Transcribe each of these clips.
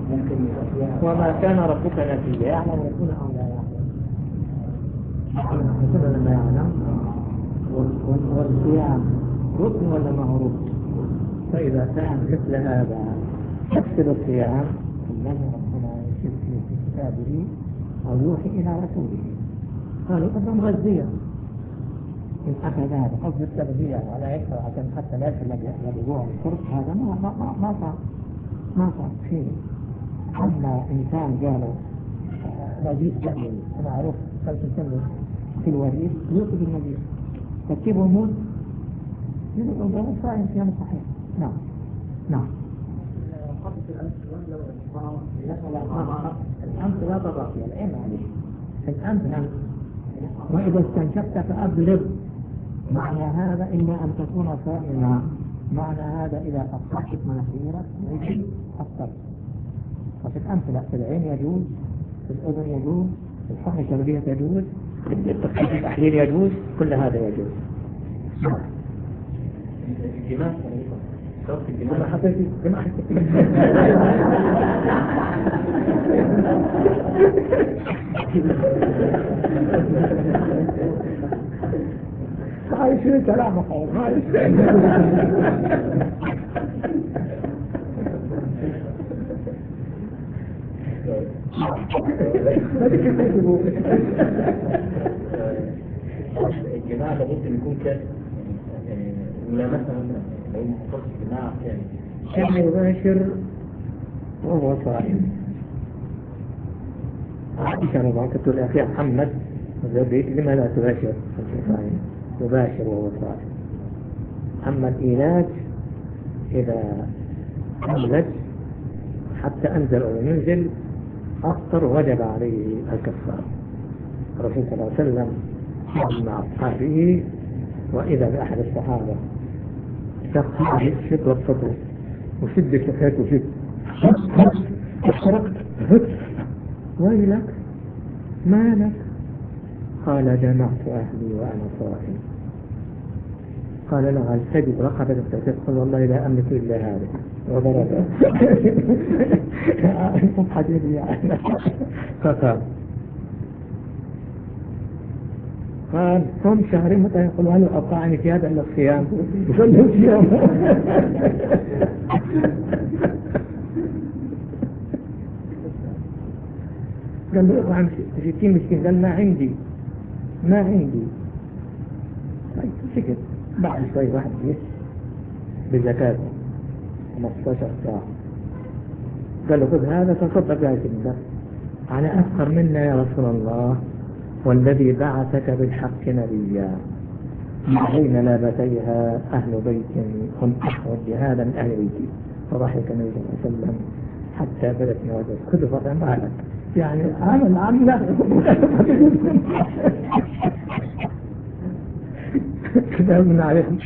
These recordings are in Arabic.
ممكن وما كان ربك نسيا، يعلم ربنا أو لا يعلم؟ ربنا لما يعلم. والصيام ركن ولا ما هو ركن؟ فإذا كان مثل هذا يفسد الصيام لم ربنا يشرك في كتابه أو يوحي إلى رسوله، قالوا أنه مغذية إن أخذ هذا قصد التغذية ولا يكثر عشان حتى لا يدخل لجوع الشرب، هذا ما صار شيء. أما إنسان قالوا نجيب جميل معروف فالتسمي في الوريد يوقف النجيب تركيبه موت يقول صائم صيام صحيح. نعم نعم. الأنف لا تضع فيها العين عليه الأنف نعم. وإذا استنشقت فأبلغ، معنى هذا إما أن تكون صائما، معنى هذا إذا أصبحت مناخيرك يجب أفطر. ففي الأنف لا، في العين يجوز، في الأذن يجوز، في الحقن الشربية يجوز، في التحليل يجوز، كل هذا يجوز. الجماع كما حطيتي كما حطيتي هاي شو كلام خالص هاي الجماعة ممكن يكون كان ولا مثلا لو مختص جماعة كان يباشر وهو صائم. عائشة رضي الله عنها تقول يا أخي محمد لما لا تباشر صائم؟ يباشر وهو صائم. أما الإيلاج إذا أولج حتى أنزل أو ينزل أفطر وجب عليه الكفار. الرسول صلى الله عليه وسلم مع أصحابه وإذا بأحد الصحابة شخص شد وصده وشد كفاته وشد اشتركت ويلك ما لك؟ قال جمعت أهلي وأنا صائم. قال له هل تجد رقبة تقول والله لا أملك إلا هذا وضرب حديثي يعني. قال صوم شهرين متى؟ يقول هل أطاعني في هذا إلا الصيام؟ يقول له الصيام. قال له اطعم 60 مسكين. قال ما عندي طيب سكت. بعد شوي واحد جه بزكاة 15 ساعة قال له خذ هذا تصدق يا سيدنا. أنا أفخر منا يا رسول الله والذي بعثك بالحق نبيا، بين لابتيها أهل بيت هم أحوج بهذا من أهل بيتي. فضحك النبي صلى الله عليه وسلم حتى بدت نوازل خذ فطعم أهلك، يعني عمل عملة كتابنا عليكم.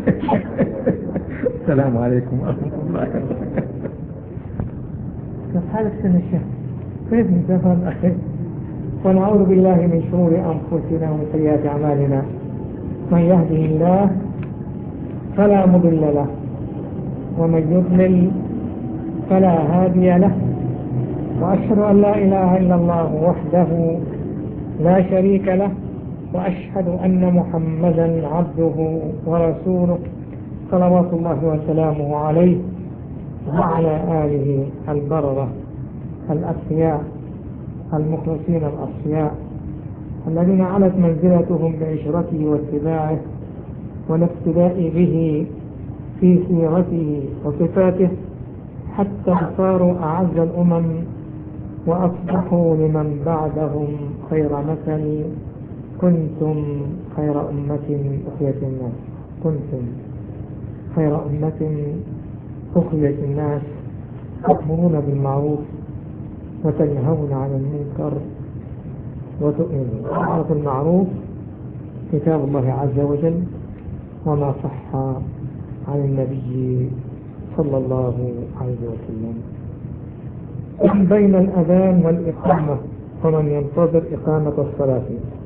السلام عليكم ورحمة الله وبركاته. كيف حالك سنة الشيخ؟ كيف نتفهم أخي؟ ونعوذ بالله من شرور أنفسنا ومن سيئات أعمالنا، من يهده الله فلا مضل له ومن يضلل فلا هادي له، وأشهد أن لا إله إلا الله وحده لا شريك له، وأشهد أن محمدا عبده ورسوله صلوات الله وسلامه عليه وعلى آله البررة الأتقياء المخلصين الأصفياء الذين علت منزلتهم بعشرته واتباعه والاقتداء به في سيرته وصفاته حتى صاروا أعز الأمم وأصبحوا لمن بعدهم خير مثل. كنتم خير أمة أخرجت الناس، كنتم خير أمة أخرجت الناس تأمرون بالمعروف وتنهون عن المنكر وتؤمنون. أعرف المعروف كتاب الله عز وجل وما صح عن النبي صلى الله عليه وسلم. بين الأذان والإقامة ومن ينتظر إقامة الصلاة.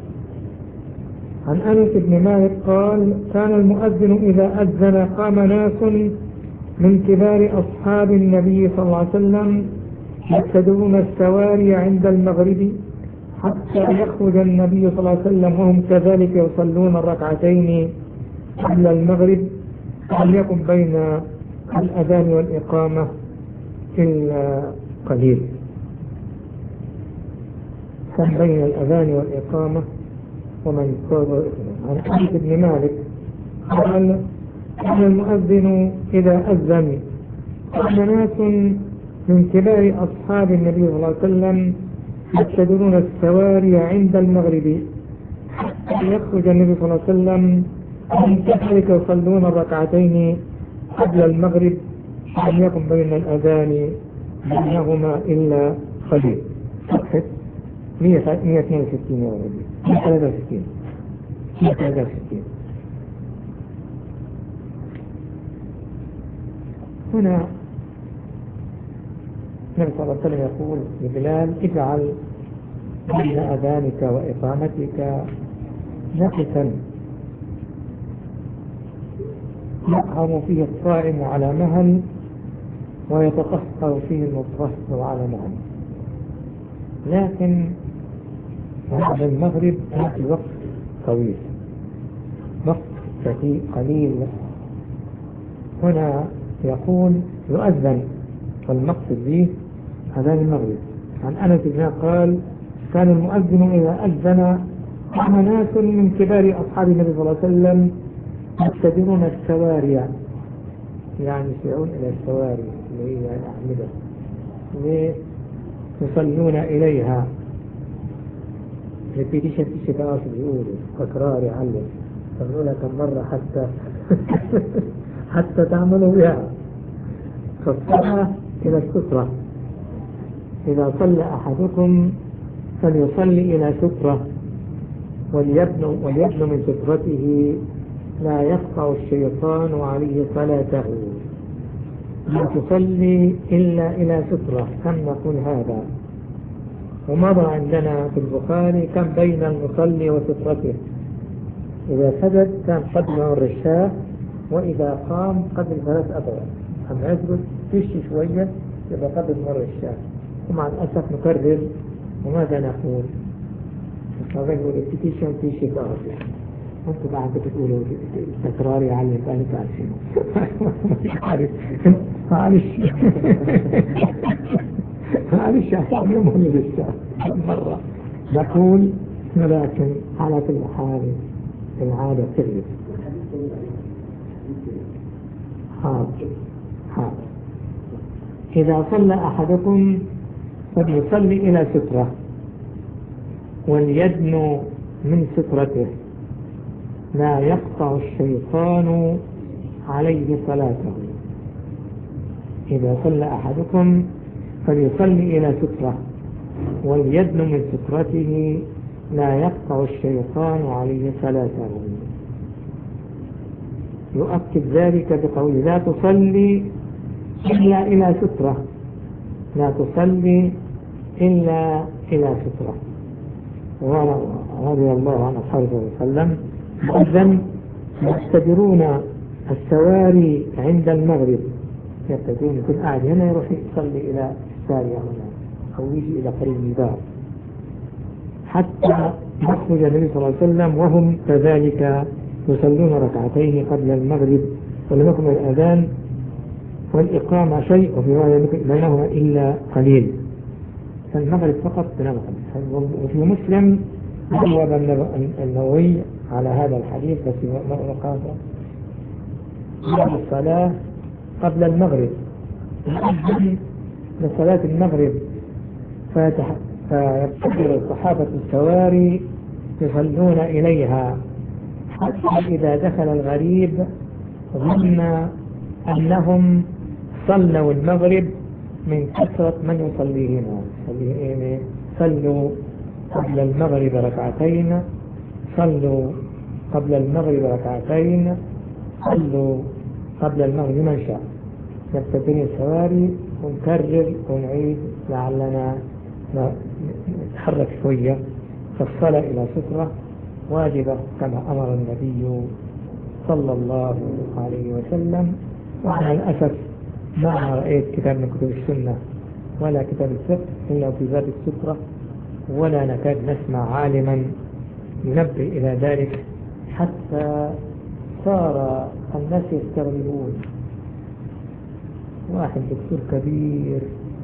عن أنس بن مالك قال كان المؤذن إذا أذن قام ناس من كبار أصحاب النبي صلى الله عليه وسلم يبتدرون السواري عند المغرب حتى يخرج النبي صلى الله عليه وسلم وهم كذلك يصلون الركعتين قبل المغرب، وليكن بين الأذان والإقامة إلا قليل. بين الأذان والإقامة ومن يصلي. عن أنس بن مالك قال: كان المؤذن إذا أذن كان ناس من كبار أصحاب النبي صلى الله عليه وسلم يبتدرون السواري عند المغرب حتى يخرج النبي صلى الله عليه وسلم وهم كذلك يصلون الركعتين قبل المغرب، لم يكن بين الأذان بينهما إلا قليل. صفحة 162 يا ولدي، 163. هنا النبي صلى الله عليه وسلم يقول لبلال: اجعل بين أذانك وإقامتك نفسا يقهر فيه الصائم على مهل ويتقصر فيه المتقصر على مهل. لكن بعد المغرب يأتي وقت طويل، وقت قليل. هنا يقول يؤذن، والمقصد به أذان المغرب. عن أنس بن قال: كان المؤذن إذا أذن كان ناس من كبار أصحاب النبي صلى الله عليه وسلم يبتدرون السواري، يعني يسعون إلى السواري اللي هي الأعمدة يصلون إليها. repetition في شتاء بيقولوا تكرار يعلم، تقولها كم مرة حتى تعملوا بها. فالصلاة إلى السترة، إذا صلى أحدكم فليصلي إلى سترة وليبن من سترته، لا يقطع الشيطان عليه صلاته. لا تصلي إلا إلى سترة. كم نقول هذا؟ ومضى عندنا في البخاري كم بين المصلي وسترته. إذا سجد كان قدم الرشاة، وإذا قام قدم 3 أضعاف. أما يسجد تشي شوية يبقى قدم الرشاة. ومع الأسف نكرر، وماذا نقول؟ نقول repetition في شتاء. أنتوا بعد بتقولوا تكرار يعلم، أنا تعرفين معلش أعلمهم لسه مرة نقول، ولكن على كل حال العادة تغلب. حاضر. إذا صلى أحدكم فليصلي إلى سترة وليدنو من سترته، لا يقطع الشيطان عليه صلاته. إذا صلى أحدكم فليصلي إلى سترة وليدن من سترته، لا يقطع الشيطان عليه صلاته. يؤكد ذلك بقوله: لا تصلي إلا إلى سترة، لا تصلي إلا إلى سترة. رضي الله عن أصحابه صلى الله عليه وسلم مؤذن يبتدرون السواري عند المغرب، يبتدرون يكون قاعد هنا يروح يصلي إلى السارية هنا أو يجي إلى قريب الباب حتى يخرج النبي صلى الله عليه وسلم وهم كذلك يصلون ركعتين قبل المغرب، ولم يكن الأذان والإقامة شيء وفي رواية بينهما إلا قليل. فالمغرب فقط بلا مقام. وفي مسلم جواب النووي على هذا الحديث بس مقام الصلاة قبل المغرب، يؤذن لصلاة المغرب فيبتدر الصحابة السواري يصلون إليها حتى إذا دخل الغريب ظن أنهم صلوا المغرب من كثرة من يصليهما. صلوا قبل المغرب ركعتين، صلوا قبل المغرب ركعتين، صلوا قبل المغرب من شاء. نبتدئ السواري ونكرر ونعيد لعلنا نتحرك شوية. فالصلاة إلى سترة واجبة كما أمر النبي صلى الله عليه وسلم. وعلى الأسف ما رأيت كتاب من كتب السنة ولا كتاب الفقه إلا في باب السترة، ولا نكاد نسمع عالما ينبه إلى ذلك، حتى صار الناس يستغربون. واحد دكتور كبير،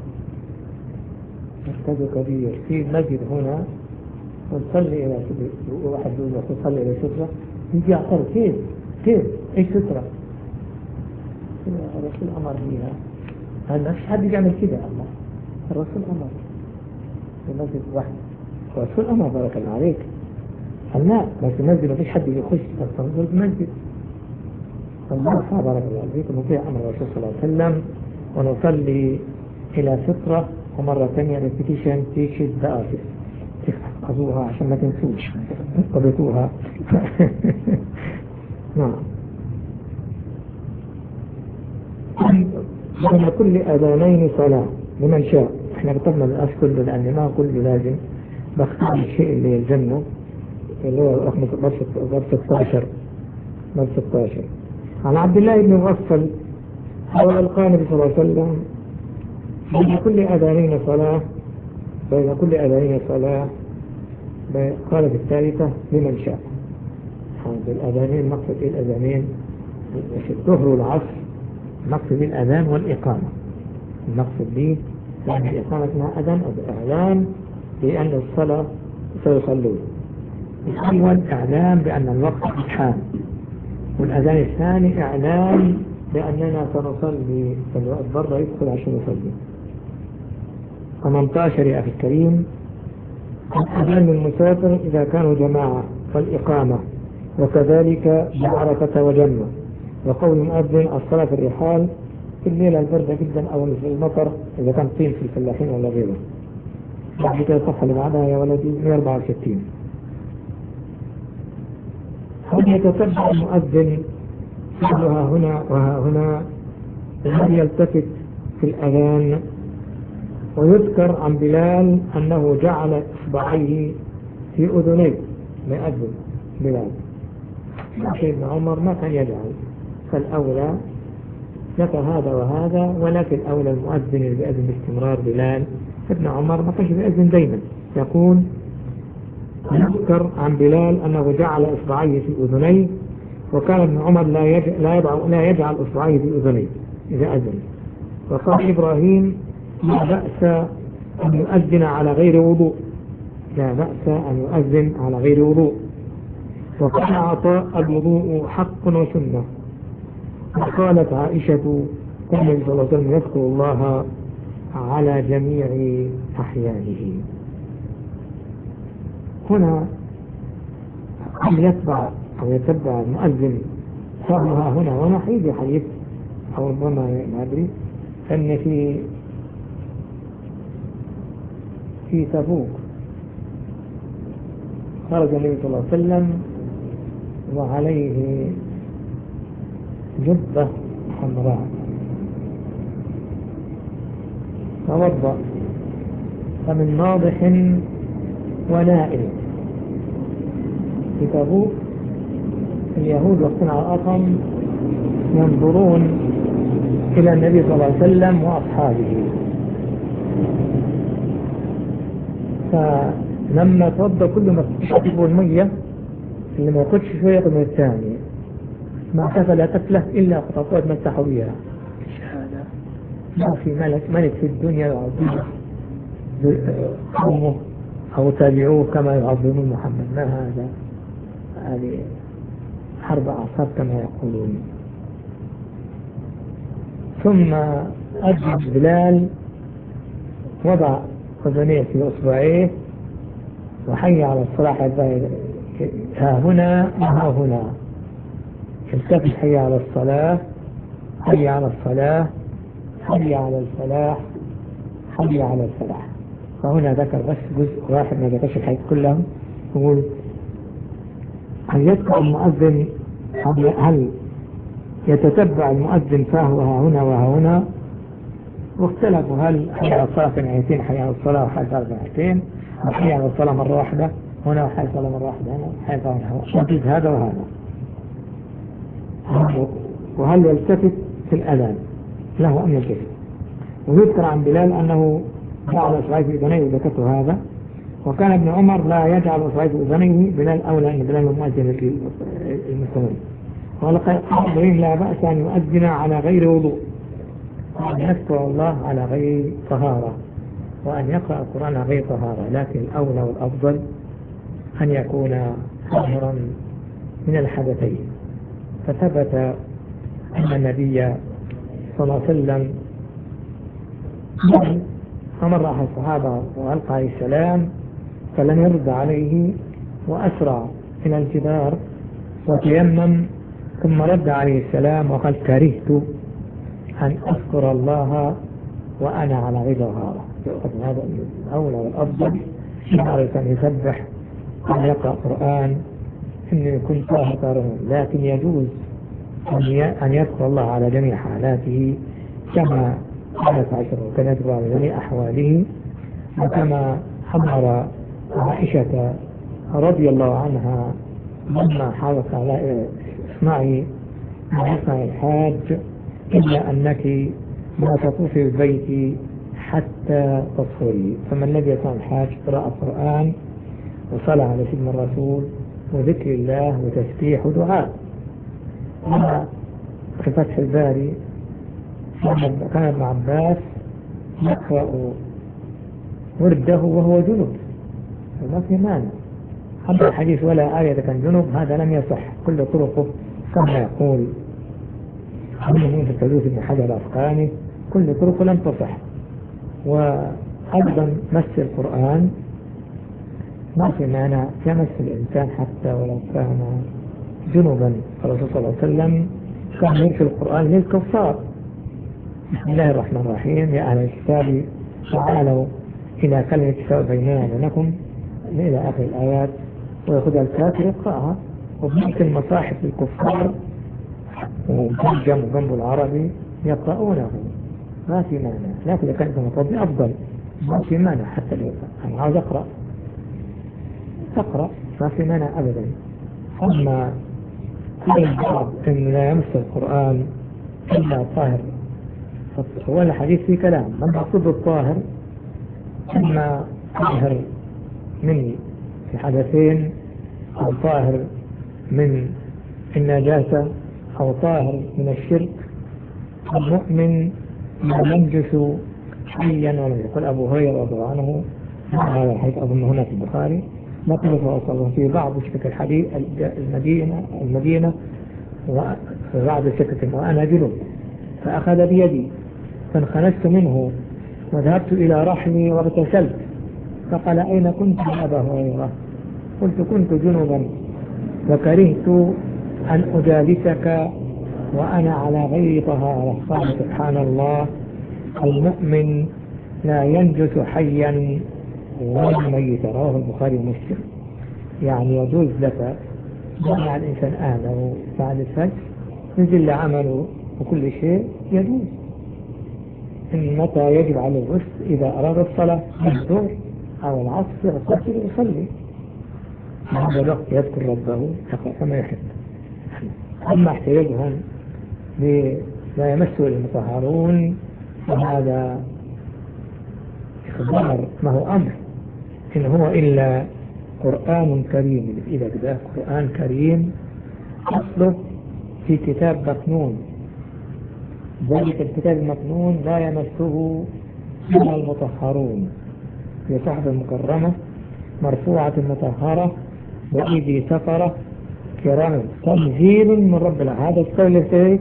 مركزه كبير في المسجد هنا، ونصلي إلى واحد يقول له تصلي إلى سترة، يجي يعترض كيف إيش سترة؟ الرسول أمر بها. هل ما فيش حد يعمل كده؟ الله، الرسول أمر في المسجد واحد، الرسول أمر بارك الله عليك. لا بس المسجد ما فيش حد يخش تصلي في المسجد. الله بارك الله عليك، نطيع أمر الرسول صلى الله عليه وسلم ونصلي إلى سترة. ومرة ثانية ريبيتيشن تيشز بآسف تحفظوها عشان ما تنسوش تربطوها. نعم. بين كل أذانين صلاة لمن شاء. احنا كتبنا الأس كله لأن ما كله لازم، بختار الشيء اللي يلزمنا اللي هو رقم 16. عن عبد الله بن مغفل قال قال النبي صلى الله عليه وسلم بين كل أذانين صلاة قال في الثالثة لمن شاء. هذا الأذانين مقصد إيه؟ الأذانين في الظهر والعصر مقصد الأذان والإقامة. المقصد به يعني الإقامة اسمها أذان أو إعلان بأن الصلاة سيصلون. الأول إعلان بأن الوقت حان، والأذان الثاني إعلان بأننا سنصلي، فالوقت برا يدخل عشان يصلي. 18 يا أخي الكريم. الأذان للمسافر إذا كانوا جماعة والإقامة، وكذلك بعرفة وجنة. وقول المؤذن الصلاة في الرحال في الليلة البردة جدا أو في المطر إذا كان طين في الفلاحين ولا غيره. بعد كده الصفحة اللي بعدها يا ولدي 164. هل يتتبع المؤذن فعلها هنا وها هنا؟ هل يلتفت في الأذان؟ ويذكر عن بلال أنه جعل إصبعيه في أذنيه لأذن بلال. سيدنا عمر ما كان يجعل، فالأولى لك هذا وهذا، ولكن الأولى المؤذن اللي بيأذن باستمرار بلال. ابن عمر ما كانش بيأذن دايما، يقول يذكر عن بلال أنه جعل إصبعيه في أذنيه، وكان ابن عمر لا يجعل إصبعيه في أذنيه إذا أذن. وقال إبراهيم لا بأس أن يؤذن على غير وضوء، لا بأس أن يؤذن على غير وضوء. وقال عطاء الوضوء حق وسنة. وقالت عائشة كان النبي صلى الله عليه وسلم يذكر الله على جميع أحيانه. هنا يتبع المؤذن فهمها هنا وما حيث حديث أو ربما ما أدري أن في تبوك خرج النبي صلى الله عليه وسلم وعليه جبة حمراء، توضأ فمن ناضح ونائل. في تبوك اليهود وقتنا على الأطم ينظرون إلى النبي صلى الله عليه وسلم وأصحابه، فلما توضأ كل ما تشربوا المية اللي ما ياخدش شوية من الثاني ما كفل تفله إلا خطوات مسحوا بها. هذا ما في ملك في الدنيا يعظمه قومه أو تابعوه كما يعظمون محمد. ما هذا؟ هذه حرب أعصاب كما يقولون. ثم أجل بلال وضع أذنيه في أصبعيه وحي على الصلاح، ها هنا وها هنا. التفت حي على الصلاة، حي على الصلاة، حي على الفلاح، حي على الفلاح. فهنا ذكر بس جزء واحد ما ذكرش الحديث كلهم. يقول هل يذكر المؤذن، هل يتتبع المؤذن فهو ها هنا وها هنا؟ واختلفوا هل حي على الصلاة في نهايتين، حي على الصلاة وحي على نهايتين، أو حي على الصلاة مرة واحدة هنا وحي على الصلاة مرة واحدة هنا، حي على الصلاة يجوز هذا وهذا. وهل يلتفت في الأذان له أم يلتفت؟ ويذكر عن بلال أنه جعل إصبعيه في أذنيه وذكرته هذا. وكان ابن عمر لا يجعل إصبعيه في أذنيه، بلال أولى أن بلال مؤذن المسلمين. ولقد قال لا بأس أن يؤذن على غير وضوء، وأن يذكر الله على غير طهارة، وأن يقرأ القرآن على غير طهارة، لكن الأولى والأفضل أن يكون طاهرا من الحدثين. فثبت أن النبي صلى الله عليه وسلم أمر أحد الصحابة وألقى عليه السلام فلم يرد عليه، وأسرع إلى الجدار وتيمم، ثم رد عليه السلام وقال كرهت أن أذكر الله وأنا على غير طهارة. هذا الأولى والأفضل يعرف أن يسبح، أن يقرأ قرآن، أن يكون طاهرا، لكن يجوز أن يذكر الله على جميع حالاته كما قالت عائشة، وكان يذكر على جميع أحواله، وكما حضر عائشة رضي الله عنها لما حرص على اصنعي الحاج إلا أنك ما تطوفي البيت حتى تصلي. فما الذي يصنع الحاج؟ قراءة القرآن وصلاة على سيدنا الرسول وذكر الله وتسبيح ودعاء. في فتح الباري كان ابن عباس يقرأ ورده وهو جنب، وما في مانع. أما الحديث ولا آية كان جنب هذا لم يصح، كل طرقه كما يقول من في التجوز ابن حجر الأفغاني كل طرقه لم تصح. وأيضا مس القرآن ما في مانع يمس الإنسان حتى ولو كان جنبا. الرسول صلى الله عليه وسلم كان يمس القرآن للكفار. بسم الله الرحمن الرحيم يا أهل الكتاب تعالوا إلى كلمة سواء بيننا وبينكم إلى آخر الآيات، ويأخذ الكافر يقرأها. وبنفس المصاحف الكفار ومترجم وجنب العربي يقرؤونه، ما في مانع. لكن إذا كانت مطبع أفضل ما في مانع، حتى لو أنا عاوز أقرأ ما في مانع أبدا. أما البعض أن لا يمس القرآن إلا طاهر، هو الحديث فيه كلام. من مقصود الطاهر إما طاهر من الحدثين، أو طاهر من النجاسة، أو طاهر من الشرك. المؤمن لا ينجس حيا ولا يقول. أبو هريرة رضي الله عنه هذا الحديث أظن هنا في البخاري نقل فأصله في بعض سكك الحديث المدينة وبعض سكك وأنا جنوب، فأخذ بيدي فانخنست منه وذهبت إلى رحمي واغتسلت، فقال أين كنت يا أبا هريرة؟ قلت كنت جنبا وكرهت أن أجالسك وأنا على غير طهارة. قال سبحان الله، المؤمن لا ينجس حيا ولا ميتا. رواه البخاري ومسلم. يعني يجوز لك مع الإنسان أهله بعد الفجر ينزل لعمله وكل شيء يجوز. إن متى يجب عليه الغسل؟ إذا أراد الصلاة الظهر أو العصر يغتسل ويصلي، هذا الوقت يذكر ربه كما يحب. أما احتياجهم لا يمسه المطهرون وهذا إخبار، ما هو أمر، إن هو إلا قرآن كريم. إذا كده قرآن كريم أصله في كتاب مكنون، ذلك الكتاب المكنون لا يمسه إلا المطهرون، في صحف مكرمة مرفوعة مطهرة بأيدي سفرة كرام، تنزيل من رب العالمين. هذا الكتاب الذي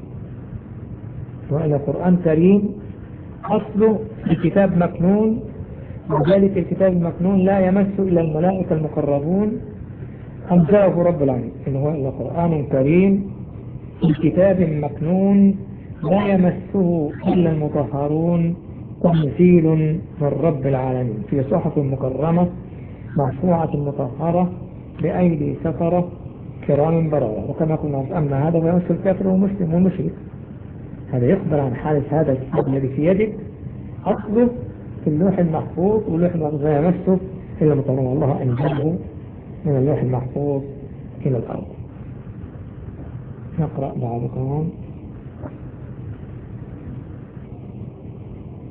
وإلى قرآن كريم أصله في كتاب مكنون، وذلك الكتاب المكنون لا يمس إلا الملائكة المقربون، أنزله رب العالمين. إن هو إلا قرآن كريم في كتاب مكنون لا يمسه إلا المطهرون، تنزيل من رب العالمين، في صحف مكرمة مرفوعة مطهرة بأيدي سفرة كرام بررة. وكما قلنا أما هذا فيمس الكافر ومسلم ومشرك. هذا يخبر عن حالة هذا الكتاب الذي في يدك، أصله في اللوح المحفوظ، واللوح المحفوظ لا يمسه إلا المطهرون. الله أنزله من اللوح المحفوظ إلى الأرض. نقرأ بعض كمان.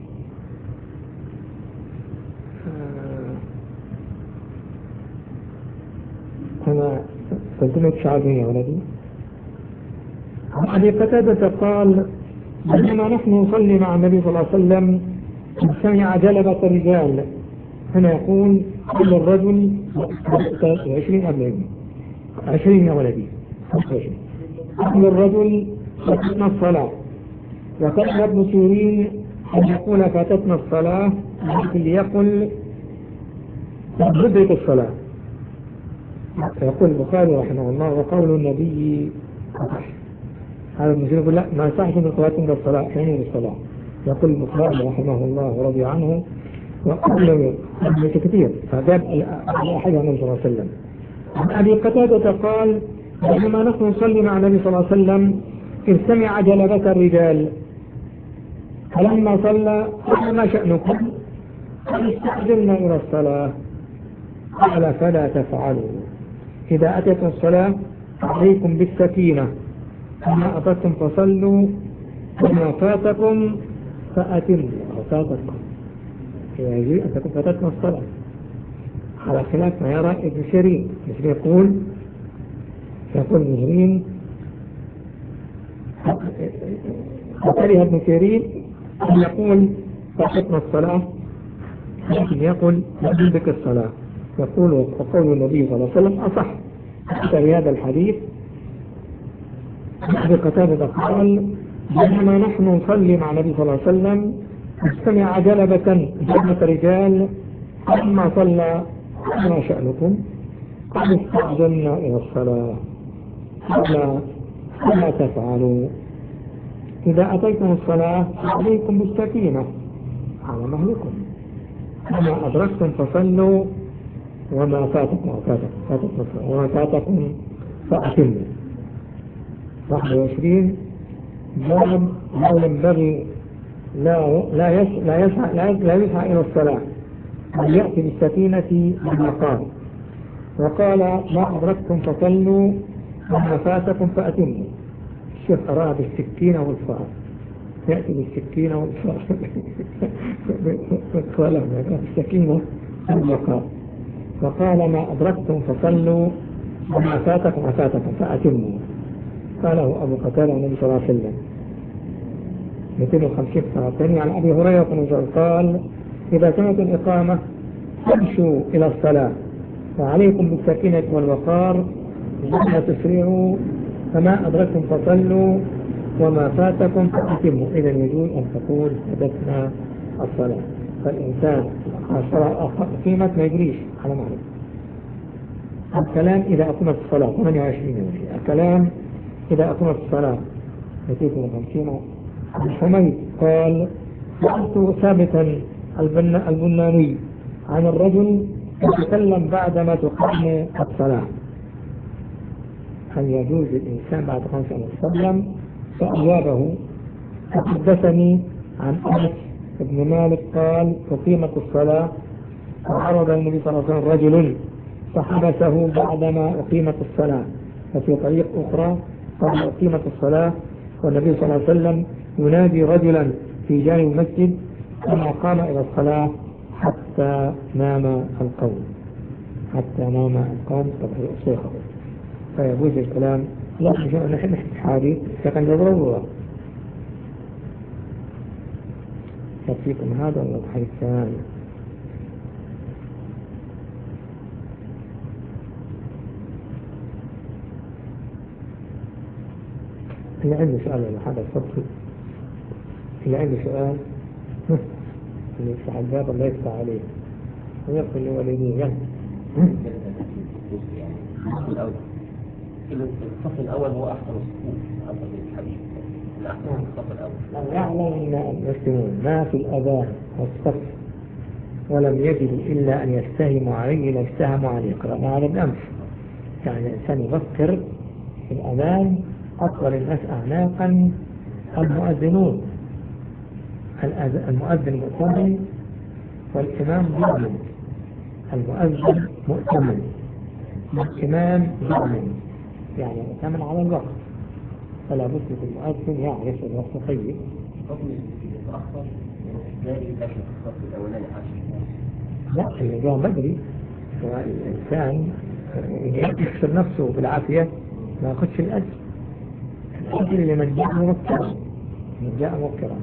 سنة 309 يا ولدي. عن أبي قتادة قال بينما نحن نصلي مع النبي صلى الله عليه وسلم سمع جلبة رجال. هنا يقول كل الرجل 20 قبل 20 يا ولدي. كل الرجل فاتتنا الصلاة. وكان ابن سيرين أن يقول فاتتنا الصلاة ليقل بدأت الصلاة. يقول البخاري رحمه الله وقول النبي هذا ابن سيرين يقول لا ما يصحش من فاتتنا الصلاة حين الصلاة. يقول البخاري رحمه الله ورضي عنه وقال كثير فجاب الأحد عن النبي صلى الله عليه وسلم. عن أبي قتادة قال بينما نحن نصلي مع النبي صلى الله عليه وسلم إذ سمع جلبة الرجال فلما صلى قال ما شأنكم؟ استعجلنا إلى الصلاة. قال فلا تفعلوا إذا أتت الصلاة عليكم بالسكينة وما أتتم فصلوا وما فاتكم فأتموا أو فاتكم إذا يجي أتتم فاتتنا الصلاة على خلاف ما يرى ابن سيرين. يقول ابن سيرين وكره ابن سيرين أن يقول فاتتنا الصلاة لكن يقول يجب الصلاة. يقول وقول النبي صلى الله عليه وسلم أصح في هذا الحديث. أبي قتادة قال بينما نحن نصلي مع النبي صلى الله عليه وسلم استمع جلبة رجال فلما صلى ما شأنكم؟ قد استعجلنا إلى الصلاة. قال فلا تفعلوا إذا أتيتم الصلاة عليكم بالسكينة على مهلكم وما أدركتم فصلوا وما فاتكم فأتموا. 21 باب لا ينبغي لا يسعى إلى الصلاة بل يأتي بالسكينة بالمقام. وقال ما أدركتم فصلوا وما فاتكم فأتموا. الشيخ أراد بالسكينة والصلاة يأتي بالسكينة والصلاة بالسكينة والمقام. وقال ما أدركتم فصلوا وما فاتكم فأتموا. قاله أبو قتادة النبي صلى الله عليه وسلم. 250 سنة ثانية. عن أبي هريرة قال إذا سمعت الإقامة فامشوا إلى الصلاة وعليكم بالسكينة والوقار ولا تسرعوا فما أدركتم فصلوا وما فاتكم فأتموا. إذا يجوز أن تقول حدثنا الصلاة. فالإنسان الصلاة قيمة ما يجريش على معنى الكلام إذا أقيمت الصلاة 28. الكلام إذا أقيمت الصلاة 250. حميد قال سألت ثابتا البناني عن الرجل يتكلم بعدما تقام الصلاة هل يجوز الإنسان بعد 5 وسلم؟ فأجابه حدثني عن أنس بن مالك قال أقيمت الصلاة فعرض النبي صلى الله عليه وسلم رجل فحبسه بعدما أقيمت الصلاة. ففي طريق أخرى قال أقيمت الصلاة والنبي صلى الله عليه وسلم ينادي رجلا في جانب المسجد ثم قام إلى الصلاة حتى نام القوم صيحه. فيجوز الكلام لا نحن حديث لكن ضرورة يكفيكم هذا الحديث الثاني. اللي عنده سؤال على هذا الفصل اللي عنده سؤال اللي يفتح الباب الله يفتح عليه ويقول لوالديه الصف الأول هو أحسن الصفوف عن الحديث الأحسن الصف الأول. لو يعلم المسلمون ما في الأذان والصف ولم يجدوا إلا أن يستهموا عليه لاستهموا عليه. قرأنا هذا بالأمس. يعني الإنسان يفكر في الأذان أطول الناس أعناقا المؤذنون. المؤذن مؤتمن والإمام ضامن. المؤذن مؤتمن والإمام ضامن يعني مؤتمن على الوقت. فلا بد المؤذن يعرف الوقت طيب. متأخر ازاي داخل الصف الأولاني 10 لا اللي جاء بدري. الإنسان يكسر نفسه بالعافية ما ياخدش الأجر. الأجر لمن جاء مبكرا، من جاء مبكرا.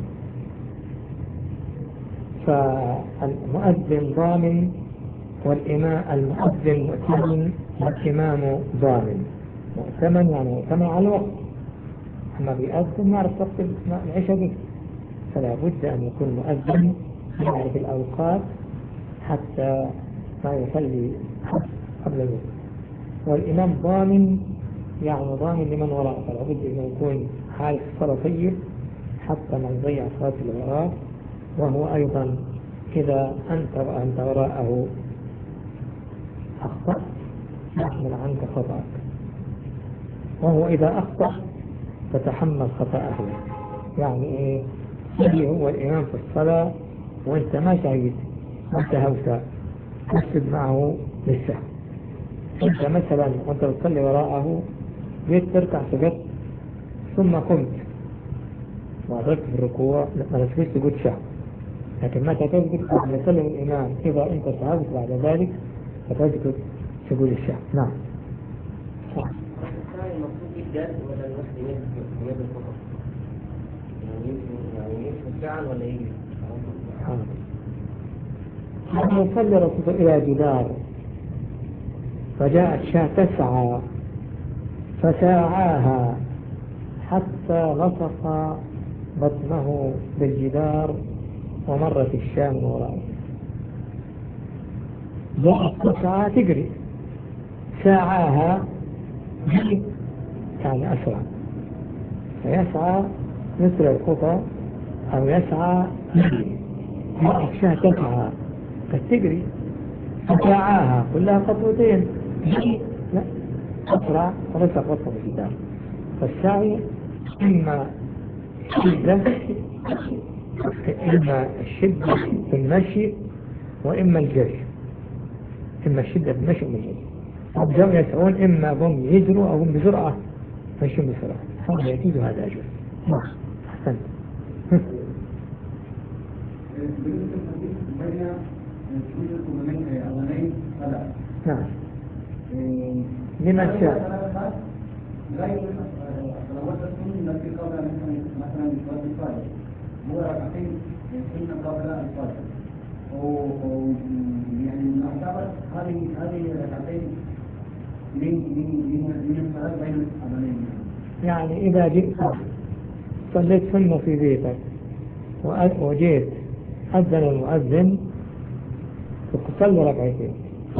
فالمؤذن ضامن والإمام المؤذن مؤتمن والإمام ضامن. مؤتمن يعني مؤتمن على الوقت، أما بيأذن يعرف وقت العشاء به، فلا بد أن يكون مؤذن يعرف الأوقات حتى ما يصلي قبل الوقت. والإمام ضامن يعني ضامن لمن وراءه، فلا بد أن يكون حارس الصلاة طيب حتى ما يضيع صلاة اللي وراءه. وهو أيضا إذا أنت وراءه أخطأ يحمل عنك خطأك، وهو إذا أخطأ تتحمل خطأه. يعني إيه؟ يجي هو الإمام في الصلاة وأنت ما شهيت وأنت هوتا تسجد معه للسهو. أنت مثلا وأنت تصلي وراءه جيت تركع سجدت ثم قمت وأدركت في الركوع ما تسجدش سجود سهو، لكن متى تسجد بعد يسلم الإمام إذا أنت سهوت بعد ذلك فتسجد سجود السهو. نعم. الثاني المفروض يبدأ ولا الواحد يد الفقط؟ يعني يمشي فعلا ولا يجري؟ لما يصلي رسول إلى جدار فجاءت شاة تسعى فساعاها حتى لصق بطنه بالجدار ومرت الشاة من ورائه. جاءت تسعى تجري، ساعاها يعني أسرع، فيسعى مثل الخطى أو يسعى يجري. جاءت شاة تسعى قد تجري فساعاها كلها خطوتين، لا أسرع ولسق بطنه بالجدار. فالسعي إما الشدة في المشي وإما الجري، إما الشدة في المشي وإما الجري. الجمع يسعون إما هم يجروا أو هم بسرعة مشوا بسرعة، هذا يجوز هذا أجل. أحسنت. نعم لمن شاء. غير صلوات السنة التي قبل مثلا صلاة الفجر هو ركعتين السنة قبل الفجر، يعني نعتبر هذه ركعتين من الصلاة بين الأذانين. يعني إذا جئت صليت سنة في بيتك وجيت أذن المؤذن تصلي ركعتين،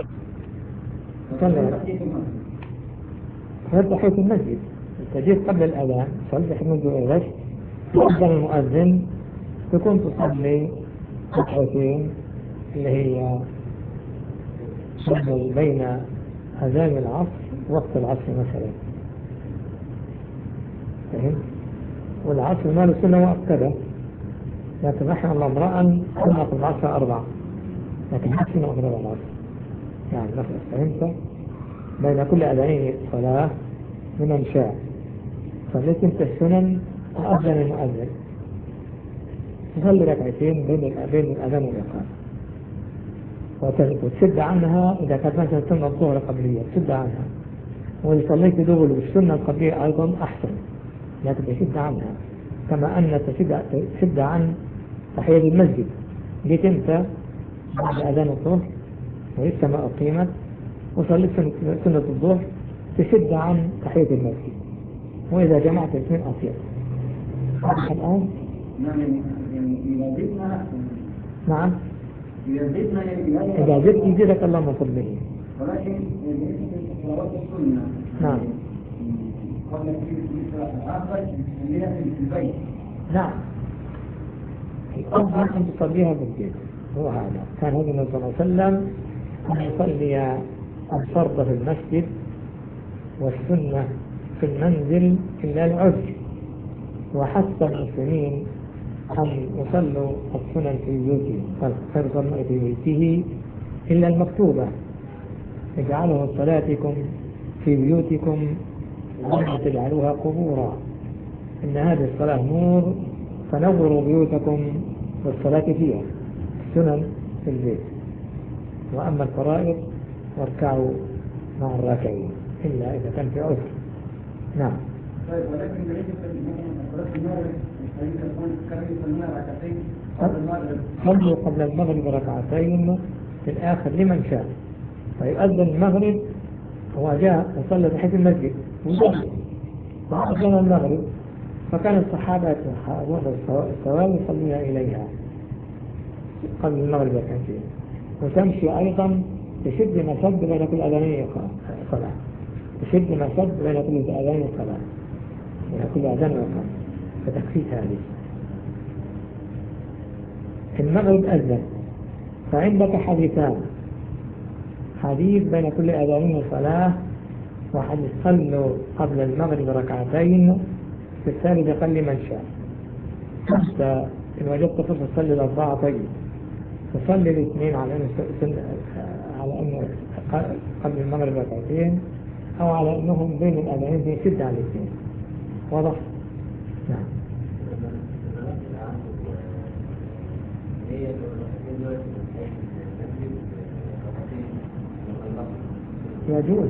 تصلي هذا تحية المسجد. أنت جيت قبل الأذان صلي منذ إيش أذن المؤذن تكون تصلي ركعتين اللي هي بين أذان العصر وقت العصر مثلا، فهمت؟ والعصر ما له سنة مؤكدة، لكن رحم الله امرأ خلق العصر 4 لكن ما سنة مؤكدة العصر، يعني مثلا فهمت؟ بين كل أذانين صلاة من شاء صليت انت السنن وأذن المؤذن تصلي ركعتين بين الأذان والإقامة وتسد عنها إذا كانت مثلا سنة الظهر قبلية تسد عنها، وإذا صليت دغل والسنة القبلية أيضا أحسن لكن تسد عنها، كما أن تسد عن تحية المسجد. جيت انت بعد أذان الظهر ولسه ما أقيمت وصليت سنة الظهر تسد عن تحية المسجد، وإذا جمعت الاثنين أطيب. الآن نعم إذا زدت يزيدك الله من فضله. ولكن صلوات السنة نعم قبل الآخر يصليها في البيت. نعم الأفضل أن تصليها في البيت، هو هذا كان هذا النبي صلى الله عليه وسلم أن يصلي الفرض في المسجد والسنة في المنزل إلا العذر، وحتى المسلمين أن يصلوا السنن في بيوتهم، فيصلوا في بيته إلا المكتوبة اجعلوا صلاتكم في بيوتكم ولا تجعلوها قبورا إن هذه الصلاة نور فنوروا بيوتكم والصلاة فيها. السنن في البيت، وأما الفرائض واركعوا مع الراكعين إلا إذا كان في عذر. نعم. طيب ولكن بالنسبه مثلا صلاه المغرب كانوا يصلون ركعتين قبل المغرب. صلوا قبل المغرب ركعتين في الآخر لمن شاء. فيؤذن المغرب هو جاء وصلى تحت المسجد وأذن المغرب، فكان الصحابة السواد يصلون إليها قبل المغرب ركعتين، وتمشي أيضا تشد مسد بين كل أذانين صلاة، تشد مسد بين كل أذانين صلاة، بين كل أذان وصلاة، فتكفيك هذه. المغرب أذن، فعندك حديثان: حديث بين كل أذانين صلاة، وحديث صلوا قبل المغرب ركعتين في الثالث قل من شاء. حتى إن وجدت فرصة تصلي الأربعة طيب، تصلي الاثنين على أنه قبل المغرب ركعتين، أو على أنهم بين الأذانين يشد على الاثنين. واضح؟ نعم. يجوز.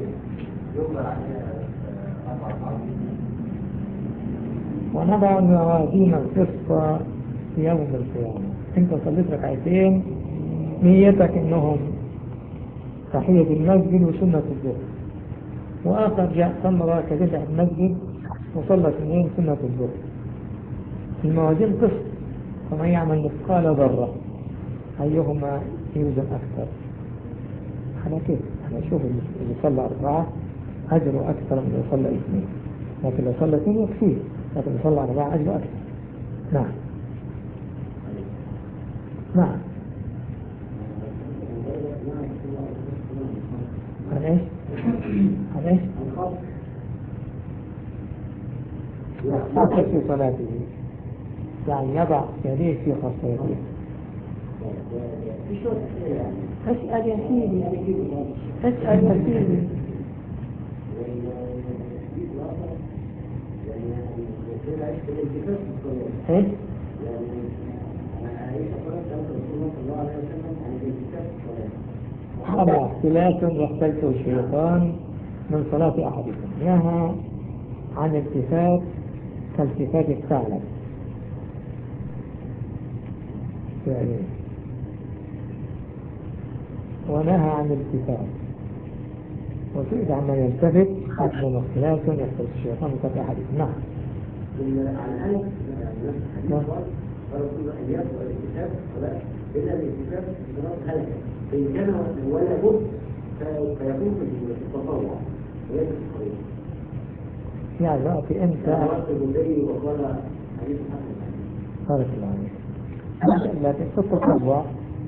ونضع الموازين القسط في يوم القيامة. انت صليت ركعتين نيتك انهم تحية المسجد وسنة الظهر، واخر جاء صلى ركعتين في المسجد وصلى اثنين سنة الظهر. الموازين قسط، فمن يعمل مثقال ذرة ايهما يوزن اكثر. على كيف انا اشوف اللي صلى 4 اجره اكثر من اللي صلى 2، لكن لو صلى 2 يكفيه، لكن لو صلى 4 اجره اكثر. نعم. نعم. عن ايش؟ عن ايش؟ يختصر في صلاته، يعني يضع يديه في خصيته. اسأل يا سيدي، اسأل يا سيدي. ايه؟ هذا اختلاف يختلفه الشيطان من صلاة أحدكم، نهى عن التفات كالتفات الثعلب يعني، ونهى عن التفات، وسئل عما يلتفت من اختلاف يختلف الشيطان من صلاة أحدكم. نعم. عن أنس نعم. ورسول أن يقرأ الكتاب إلا الكتاب بنص هلكة، فإن كان ولا بد فيكون في التطوع وليس في القريب. يعني رأتي أنت وقال حديث حسن بارك الله عليك، لكن في التطوع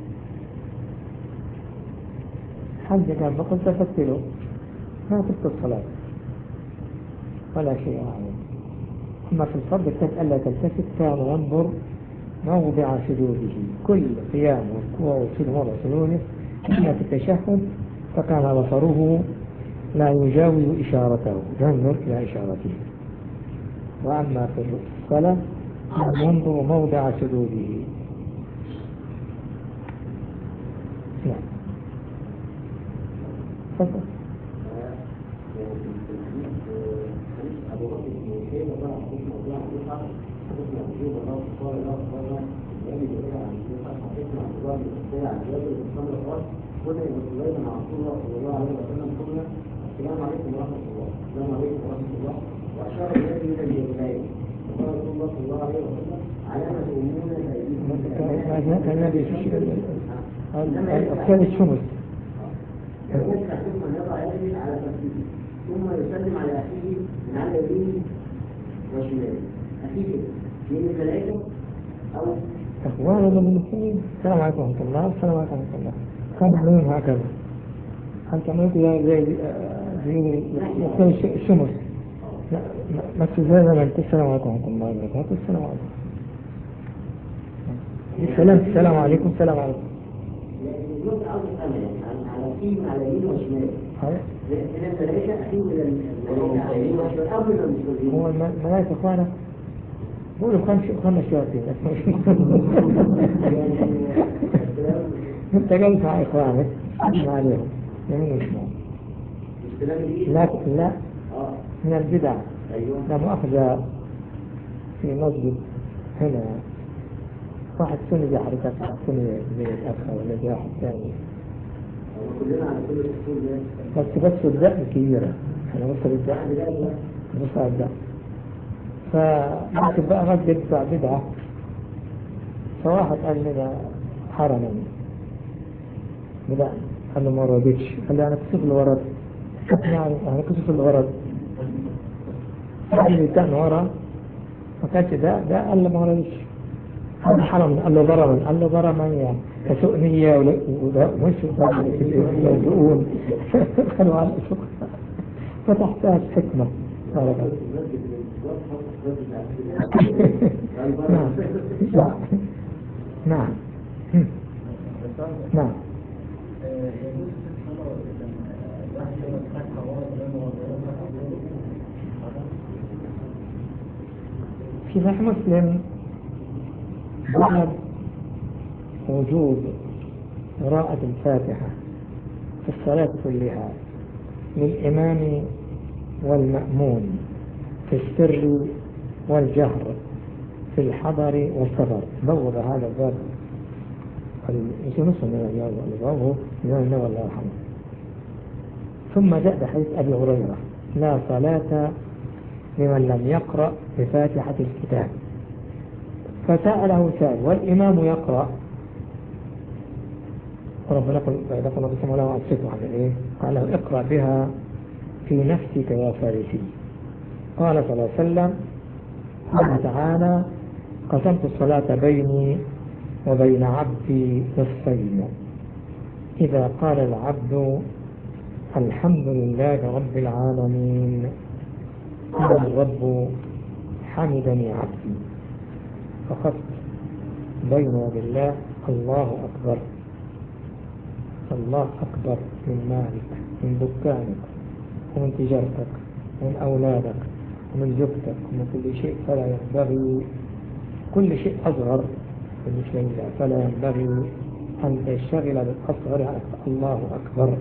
حد كان فقلت تفتله ما تبقى الصلاة ولا شيء عليه. أما في الفرض التالي ألا تلتفت، كان ينظر موضع سجوده، كل قيام وركوع وسجود موضع سجوده. أما في التشهد فكان بصره لا يجاوز إشارته، ينظر إلى إشارته. وأما في الصلاة ينظر موضع سجوده. نعم. تفضل. قلنا إن سليمان مع رسول الله صلى الله عليه وسلم قلنا السلام عليكم ورحمة الله، السلام عليكم ورحمة الله، وأشار إليه من اليمين، وقال رسول الله صلى الله عليه وسلم على ما تؤمنون بأيديكم. كان يبي أفكار الشمس. يقول أحدكم أن يضع يده على فخذه ثم يسلم على أخيه من على يمينه وشماله. أخيه من الملائكة أو أخوانا من المسلمين. السلام عليكم ورحمة الله، السلام عليكم ورحمة الله. كان يعملون هكذا، هل تعملون زي الشمس؟ لا ما تزال من السلام عليكم ورحمة الله وبركاته. السلام عليكم. السلام عليكم. السلام عليكم. يوم أرض الأمل على فيه على يمين وشمال. من الملائكة أخيه من الملائكة. هو الملائكة أخوانا قولوا خمس شياطين. انت قلت مع اخوانك اسمع عليهم يمين وشمال. لكن لا اه من البدع. ايوه لا مؤاخذة في مسجد هنا واحد سني زي حضرتك سني زي الأخ ولا زي واحد ثاني كلنا على كل الأصول ده بس الدقن كبيرة أنا بص الدقن بص على الدقن فممكن بقى مسجد بتاع بدعة فواحد قال لنا حرما بدأ قال له ما ردتش قال لي أنا كسف الورد يعني أنا كسف الورد قال لي الدقن ورا ما كانش ده قال له ما ردتش هذا حرم قال له ضرما قال له ضرما يعني كسوء نية ومش يلزقون خلوا على الأسوق فتحتاج حكمة نعم نعم نعم في صحيح مسلم بعد وجوب قراءة الفاتحة في الصلاة كلها للإمام والمأمون في السر والجهر في الحضر والسفر بوض هذا الباب يمكن نصف من الباب من الله يرحمه. ثم جاء بحديث أبي هريرة لا صلاة لمن لم يقرأ بفاتحة الكتاب فسأله سائل والإمام يقرأ ربنا يقول بسم الله وأبسطه عن إيه قال له اقرأ بها في نفسك يا فارسي قال صلى الله عليه وسلم قال تعالى قسمت الصلاة بيني وبين عبدي نصفين إذا قال العبد الحمد لله رب العالمين قال الرب حمدني عبدي فقط بين يدي الله الله أكبر الله أكبر من مالك من دكانك ومن تجارتك ومن أولادك ومن زوجتك ومن كل شيء فلا ينبغي كل شيء أصغر بالنسبة لله فلا ينبغي أن تشتغل بالأصغر الله أكبر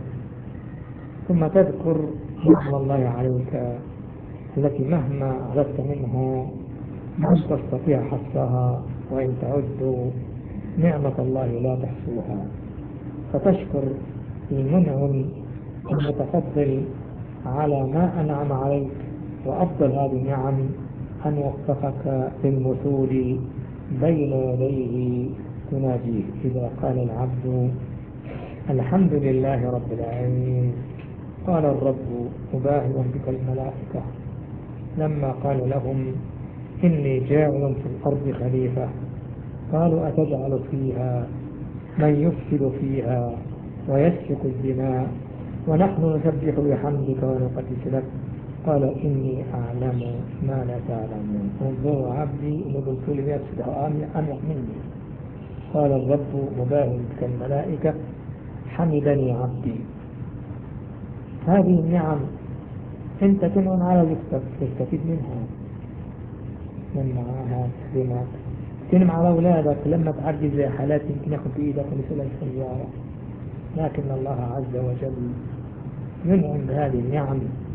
ثم تذكر نعم الله عليك التي مهما أردت منها لا تستطيع حصرها وإن تعدوا نعمة الله لا تحصوها فتشكر المنعم المتفضل على ما أنعم عليك وأفضل هذه النعم أن وفقك للمثول بين يديه تناجيه إذا قال العبد الحمد لله رب العالمين قال الرب مباهلا بك الملائكة لما قال لهم إني جاعل في الأرض خليفة قالوا أتجعل فيها من يفسد فيها ويسفك الدماء ونحن نسبح بحمدك ونقدس لك قال إني أعلم ما لا تعلمون انظروا عبدي إن قلت لي يفسد أمر مني قال الرب مباهل بك الملائكة حمدني عبدي هذه النعم انت تنعم على تستفيد منها من معاها تخدمك تنعم على أولادك لما تعدي زي حالات يمكن ياخد بإيدك ونسأل السيارة لكن الله عز وجل ينعم بهذه النعم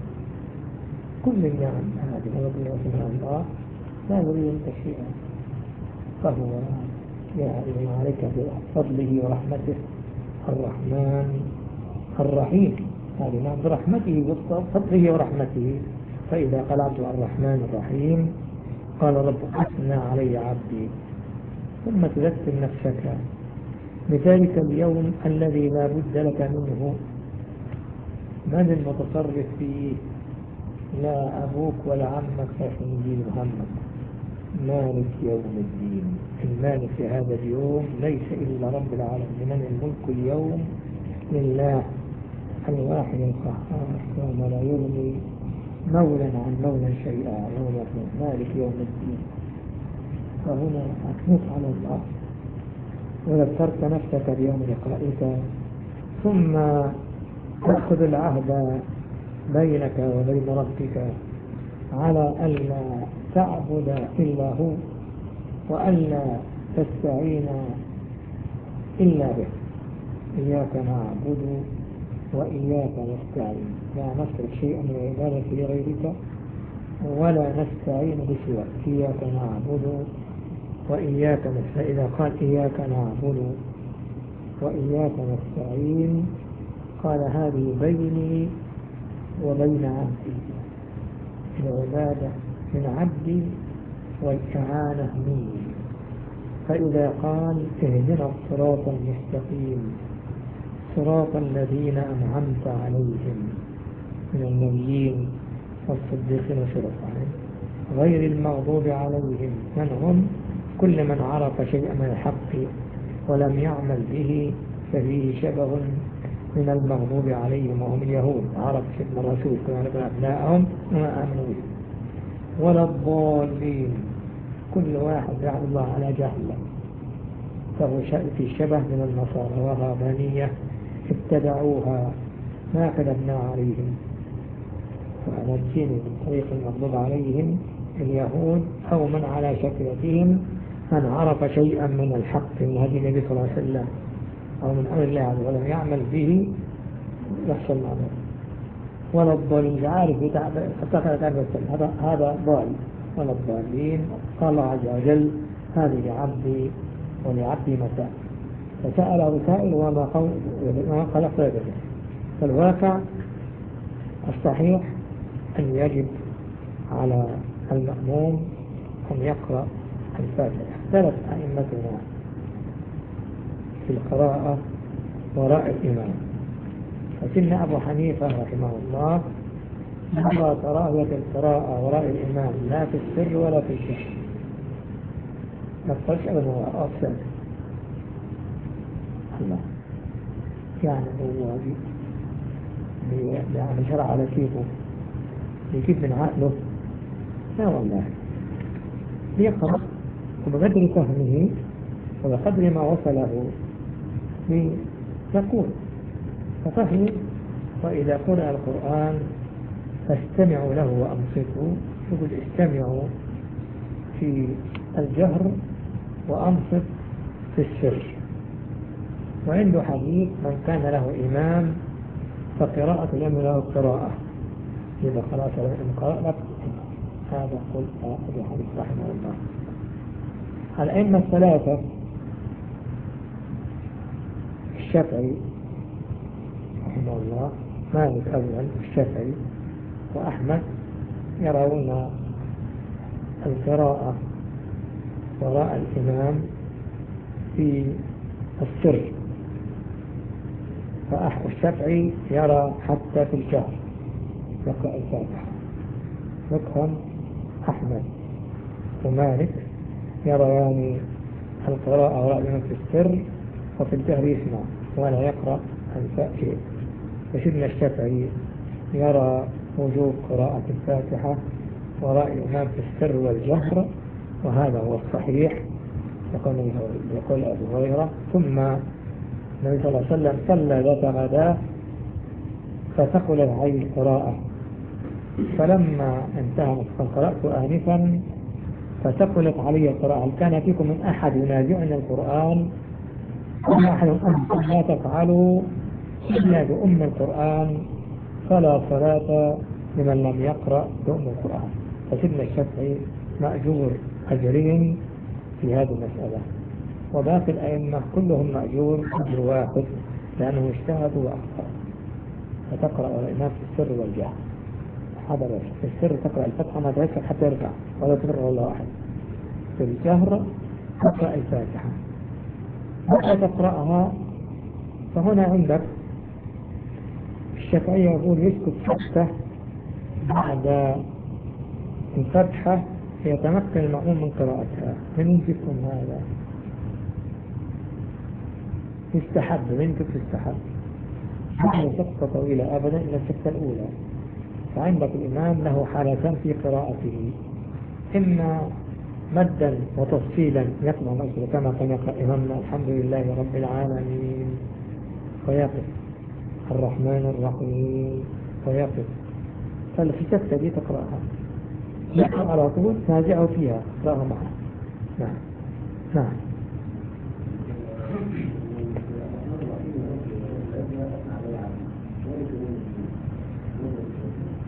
كل النعم هذه رضي الله لا يريد منك شيئا فهو يعلم عليك بفضله ورحمته الرحمن الرحيم هذه نعم برحمته بفضله ورحمته فإذا قال عبد الرحمن الرحيم قال رب أثنى علي عبدي ثم تذكر نفسك بذلك اليوم الذي لا بد لك منه من المتصرف فيه لا أبوك ولا عمك فيحمل همك مالك يوم الدين المالك في هذا اليوم ليس إلا رب العالمين من الملك اليوم لله الواحد القهار يوم لا يغني مولا عن مولا شيئا يوم مالك يوم الدين فهنا أثنيت على الله وذكرت نفسك بيوم لقائك ثم تأخذ العهد بينك وبين ربك على ألا تعبد إلا هو وألا تستعين إلا به إياك نعبد وإياك نستعين، لا نصرف شيئا من العبادة لغيرك ولا نستعين بسواك، إياك نعبد وإياك نستعين. إذا قال إياك نعبد وإياك نستعين قال هذه بيني وبين عبدي، العبادة من عبدي والإعانة مني. فإذا قال اهدنا الصراط المستقيم صراط الذين أنعمت عليهم من النبيين والصديقين والشهداء غير المغضوب عليهم، من هم؟ كل من عرف شيئا من الحق ولم يعمل به ففيه شبه من المغضوب عليهم وهم اليهود، عرف شيء من الرسول كما نقول أبناءهم وما آمنوا به، ولا الضالين، كل واحد يعبد الله على جهل، فهو في شبه من النصارى وهابانية ابتدعوها ما كذبنا عليهم ونجيني من طريق المغضوب عليهم اليهود أو من على شكلتهم من عرف شيئا من الحق من هدي النبي صلى الله عليه وسلم أو من أمر الله ولم يعمل به يحصل معه. ولا الضالين عارف هذا ضال. ولا الضالين قال الله عز وجل هذه لعبدي ولعبدي متاع، فسأله سائل وما خلقت يده. فالواقع الصحيح أن يجب على المأموم أن يقرأ الفاتحة. اختلف أئمتنا في القراءة وراء الإمام، فسن أبو حنيفة رحمه الله نرى كراهية القراءة وراء الإمام لا في السر ولا في الجهر، ما تقولش أبدا هو أفسد الله يعني هو يعني شرع على كيفه يجيب من عقله، لا والله يقرأ وبقدر فهمه وبقدر ما وصله يقول ففهم. وإذا قرأ القرآن فاستمعوا له وأنصتوا، يقول استمعوا في الجهر وأنصت في السر. وعنده حديث من كان له إمام فقراءة الإمام له قراءة، إذا خلاص قرأ لك هذا قل أبي حنيفة رحمه الله. الأئمة الثلاثة الشافعي رحمه الله، مالك أولا، الشافعي وأحمد يرون القراءة وراء الإمام في السر، والشافعي يرى حتى في الجهر يقرأ الفاتحة. يفهم أحمد ومالك يريان القراءة وراء الإمام في السر وفي الجهر يسمع ولا يقرأ الفاتحة. فسيدنا الشافعي يرى وجوب قراءة الفاتحة وراء الإمام في السر والجهر، وهذا هو الصحيح. يقول أبو هريرة ثم النبي صلى الله عليه وسلم صلى ذات غداة فثقلت عليه القراءة، فلما انتهى قرأت آنفا فثقلت علي القراءة، هل كان فيكم من أحد ينازعني القرآن؟ وما أحد أنتم لا تفعلوا إلا بأم القرآن فلا صلاة لمن لم يقرأ بأم القرآن. فسيدنا الشافعي مأجور أجرين في هذه المسألة، وباقي الأئمة كلهم مأجور أجر واحد لأنه اجتهدوا وأخطأوا. فتقرأ الإمام في السر والجهر، هذا بس. في السر تقرأ الفتحة ما تركب حتى يرفع ولا تقرأ الله أحد، في الجهر تقرأ الفاتحة حتى تقرأها. فهنا عندك الشافعي يقول يسكت حتى بعد الفتحة يتمكن المأموم من قراءتها. من يمكنكم هذا؟ يستحب، من يمكن تستحب هذه سكتة طويلة أبدا إلى السكتة الأولى. فعندك الإمام له حالتان في قراءته، إما مدا وتفصيلا يقرأ مثلا كما كان يقرأ إمامنا الحمد لله رب العالمين ويقف الرحمن الرحيم ويقف، ففي السكتة دي تقرأها يقرأ على طول تراجعه فيها تقرأها معه. نعم نعم.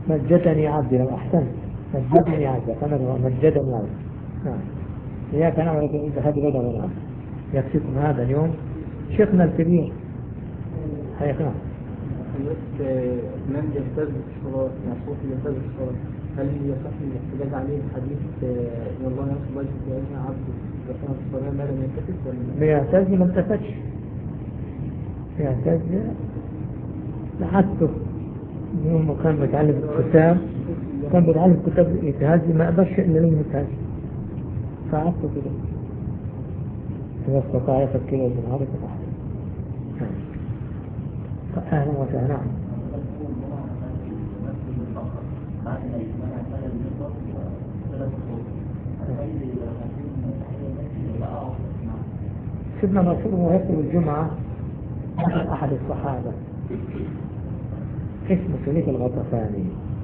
مجدني عبدي لو أحسنت مجدني عبدي فماذا مجدني عبدي. نعم إياك نعمل هذه بدر العبد. يكفيكم هذا اليوم شيخنا الكبير شيخنا. من يهتز بالصلاة معصوف يهتز بالصلاة هل يصح الاحتجاج عليه بحديث إن الله ينصر الله يشفي عبده يقوم بالصلاة ما لم يلتفت ولا بيهتز ما التفتش يهتز لحدته يوم كان بيتعلم الكتاب كان بيتعلم كتاب الإجهاز ما أقدرش إلا ليه يهتز فعدته كده إذا استطاع يفكر بالعرض فأحسن. أهلا وسهلا. سيدنا منصور ويكتب الجمعة أحد الصحابة اسمه سليك الغطفاني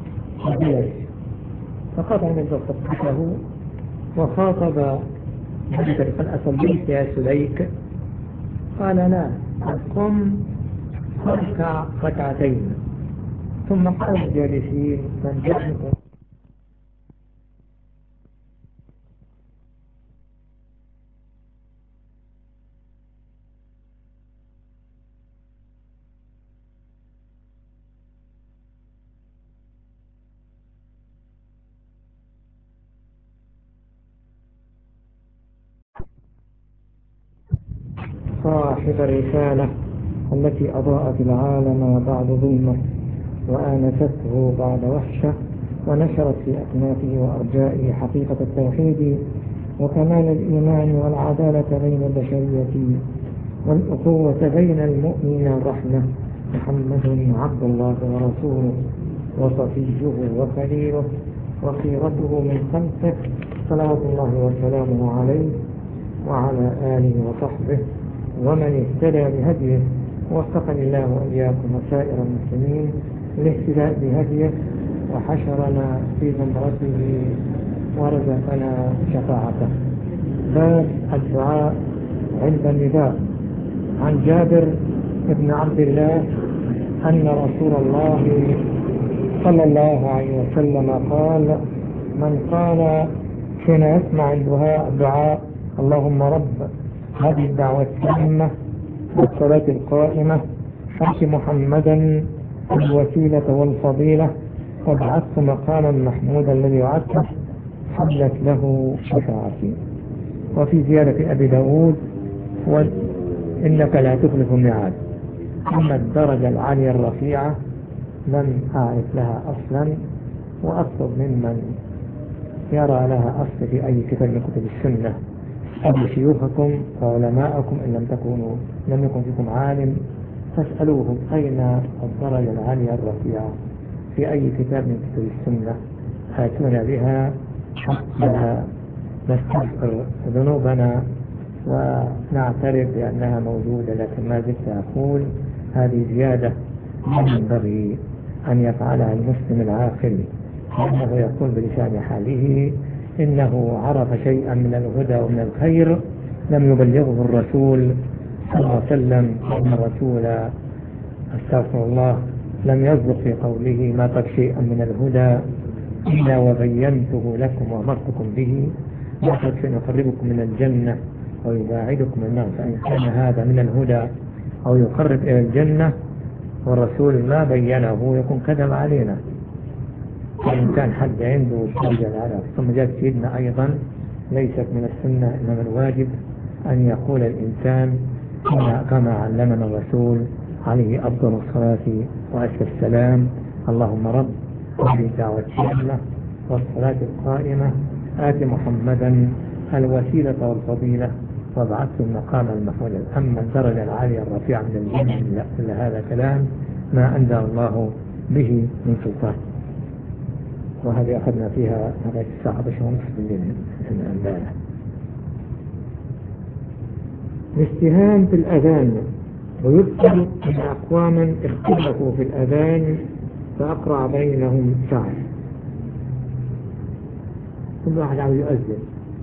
فقطع من له وخاطب قال أصليت يا سليك قال لا قم فاركع ركعتين ثم قال الجالسين من جاءكم صاحب الرسالة التي أضاءت العالم بعد ظلمه وآنسته بعد وحشة ونشرت في أكنافه وأرجائه حقيقة التوحيد وكمال الإيمان والعدالة بين البشرية والأخوة بين المؤمنين والرحمة. محمد عبد الله ورسوله وصفيه وخليله وخيرته من خلقه صلوات الله وسلامه عليه وعلى آله وصحبه ومن اهتدى بهديه. ووفقني الله وإياكم وسائر المسلمين للاهتداء بهديه وحشرنا في زمرته ورزقنا شفاعته. باب الدعاء عند النداء. عن جابر بن عبد الله أن رسول الله صلى الله عليه وسلم قال من قال حين يسمع الدعاء اللهم رب هذه الدعوة التامة والصلاة القائمة آت محمدا الوسيلة والفضيلة وابعثه مقاما محمودا الذي وعدته حلت له شفاعتي. وفي زيادة أبي داود وإنك لا تخلف الميعاد. أما الدرجة العالية الرفيعة لم أعرف لها أصلا وأطلب ممن يرى لها أصل في أي كتاب من كتب السنة أو شيوخكم وعلماءكم إن لم يكن فيكم عالم فاسألوهم أين الدرجة العالية الرفيعة في أي كتاب من كتب السنة آتونا بها حتى نستغفر ذنوبنا ونعترف بأنها موجودة. لكن ما زلت أقول هذه زيادة ينبغي أن يفعلها المسلم العاقل لأنه يقول بلسان حاله إنه عرف شيئا من الهدى ومن الخير لم يبلغه الرسول صلى الله عليه وسلم. وأن الرسول استغفر الله لم يصدق في قوله ما قد شيئا من الهدى إلا وبينته لكم وأمرتكم به ما قد يقربكم من الجنة ويباعدكم من النار. فإن كان هذا من الهدى أو يقرب إلى الجنة والرسول ما بينه يكون كذب علينا. وإن كان حد عنده حجة على ثم جاءت سيدنا أيضا ليست من السنة إنما الواجب أن يقول الإنسان كما علمنا الرسول عليه أفضل الصلاة وأزكى السلام اللهم رب هذه الدعوة التامة والصلاة القائمة آت محمدا الوسيلة والفضيلة وابعثه المقام المحمود. أما الدرجة العالية الرفيعة من الجنة كل هذا كلام ما أنزل الله به من سلطان. وهذه أخذنا فيها هذه الساعة بشمس بالليل امبارح. الاستهام في الأذان. ويذكر أن أقواما اختلفوا في الأذان فأقرع بينهم سعد. كل واحد عاوز يؤذن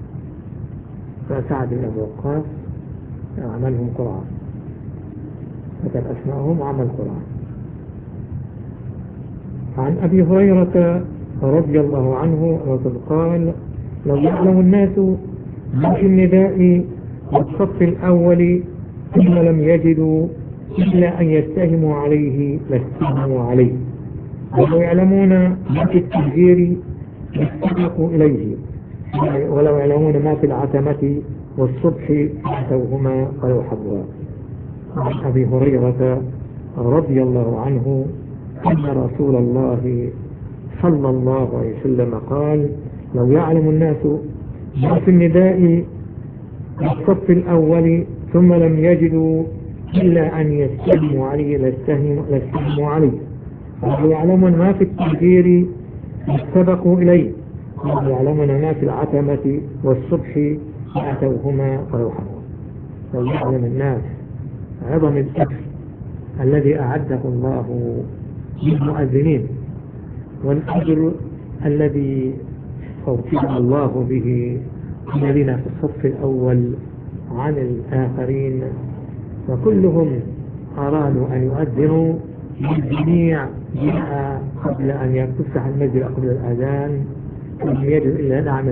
فسعد بن أبي وقاص عملهم قرعة كتب أسمائهم وعمل قرعة عن أبي هريرة رضي الله عنه قال لو يعلم الناس ما في النداء والصف الأول ثم لم يجدوا إلا أن يتهموا عليه لاستهموا عليه، ولو يعلمون ما في التهجير لاستبقوا إليه، ولو يعلمون ما في العتمة والصبح أتوهما ويحبها. عن أبي هريرة رضي الله عنه أن رسول الله صلى الله عليه وسلم قال لو يعلم الناس ما في النداء والصف الأول ثم لم يجدوا إلا أن يستهموا عليه لاستهموا عليه، ولو يعلمون ما في التهجير استبقوا إليه، ولو يعلمون ما في العتمة والصبح أتوهما ويحبون. لو يعلم الناس عظم الأجر الذي أعده الله للمؤذنين والأجر الذي فوقه الله به الذين في الصف الأول عن الآخرين، وكلهم أرادوا أن يؤذنوا، الجميع جاء قبل أن تفتح المسجد قبل الأذان، لم يجد إلا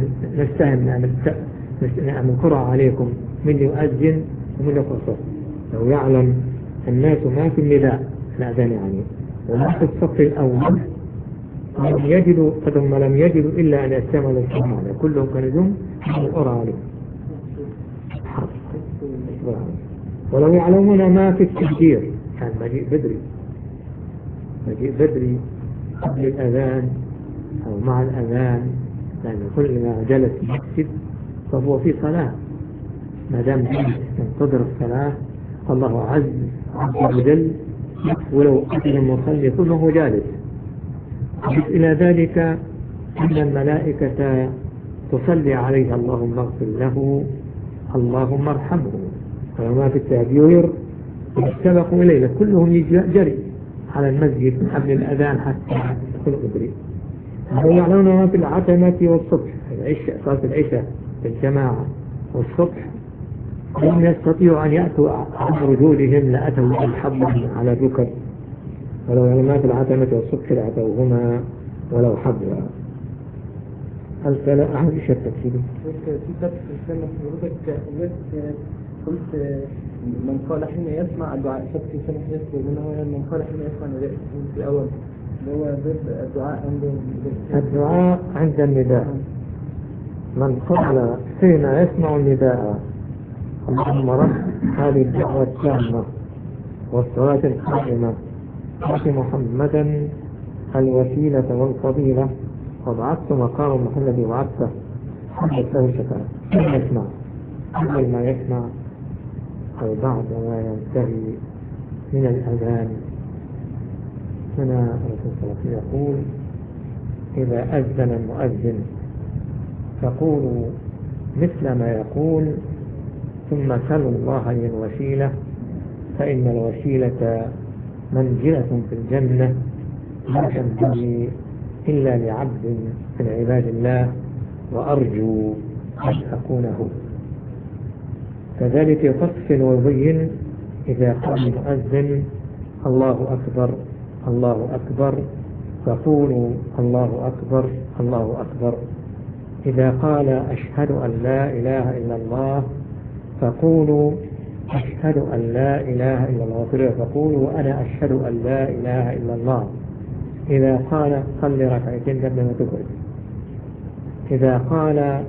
نعمل قرعة عليكم من يؤذن ومن يقصر. لو يعلم الناس ما في النداء الأذان يعني وما في الصف الأول ثم لم يجدوا إلا أن يستعملوا السماء، كلهم كانوا يجون القرعة عليهم. ولو يعلمون ما في التهجير كان مجيء بدري قبل الأذان أو مع الأذان، لأن كل ما جلس يكتب فهو في صلاة، ما دام ينتظر الصلاة الله عز وجل ولو أذن المصلي كله جالس. إلى ذلك أن الملائكة تصلي عليه اللهم اغفر له اللهم ارحمه، وما في التهجير سبقوا إليه كلهم جري على المسجد قبل الأذان حتى يدخل بدري. ويعلمون ما في العتمة والصبح، صلاة العشاء في الجماعة والصبح لم يستطيعوا أن يأتوا على رجولهم لأتوا الحبل على الركب، ولو يعلمون ما في العتمة والصبح لأتوهما ولو حبوا. الكلام عن إيش التفسير؟ في فتح السنة حضرتك قلت من قال حين يسمع الدعاء، فتح السنة يذكر منه من قال حين يسمع النداء في الأول اللي هو الدعاء عند النداء. من قال حين يسمع النداء اللهم رب هذه الدعوة التامة والصلاة القائمة آت محمدا الوسيلة والفضيلة وابعثت مقام محمد الذي وعدته حمد له شفاعة. يسمع قبل ما يسمع أو بعد ما ينتهي من الأذان. هنا الرسول صلى الله عليه وسلم يقول إذا أذن المؤذن فقولوا مثل ما يقول ثم سلوا الله لي الوسيلة فإن الوسيلة منزلة في الجنة لا تنبغي إلا لعبد من عباد الله وأرجو أن أكونه. كذلك يفصل ويبين إذا قال المؤذن الله أكبر الله أكبر فقولوا الله أكبر الله أكبر. إذا قال أشهد أن لا إله إلا الله فقولوا أشهد أن لا إله إلا الله فقولوا وأنا أشهد أن لا إله إلا الله. إذا قال صل ركعتين قبل ما تقعد. إذا قال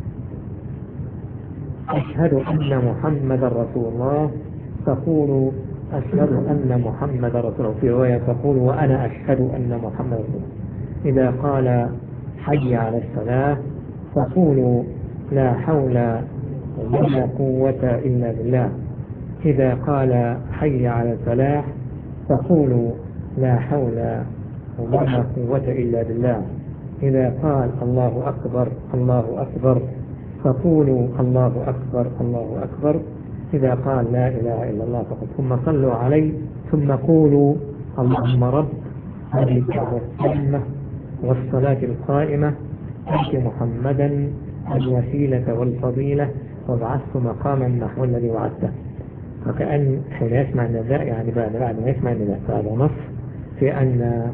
أشهد أن محمد رسول الله فقولوا أشهد أن محمد رسول الله. في رواية فقولوا وأنا أشهد أن محمد رسول الله. إذا قال حي على الصلاة فقولوا لا حول ولا قوة إلا بالله. إذا قال حي على الفلاح فقولوا لا حول ولا قوة إلا بالله. إذا قال الله أكبر الله أكبر فقولوا الله أكبر الله أكبر. إذا قال لا إله إلا الله فقط ثم صلوا عليه ثم قولوا اللهم رب هذه الدعوة التامة والصلاة القائمة آت محمدا الوسيلة والفضيلة وابعثت مقاما نحو الذي وعدته. فكأن حين يسمع النداء يعني بعد ما يسمع النداء فهذا نص في أن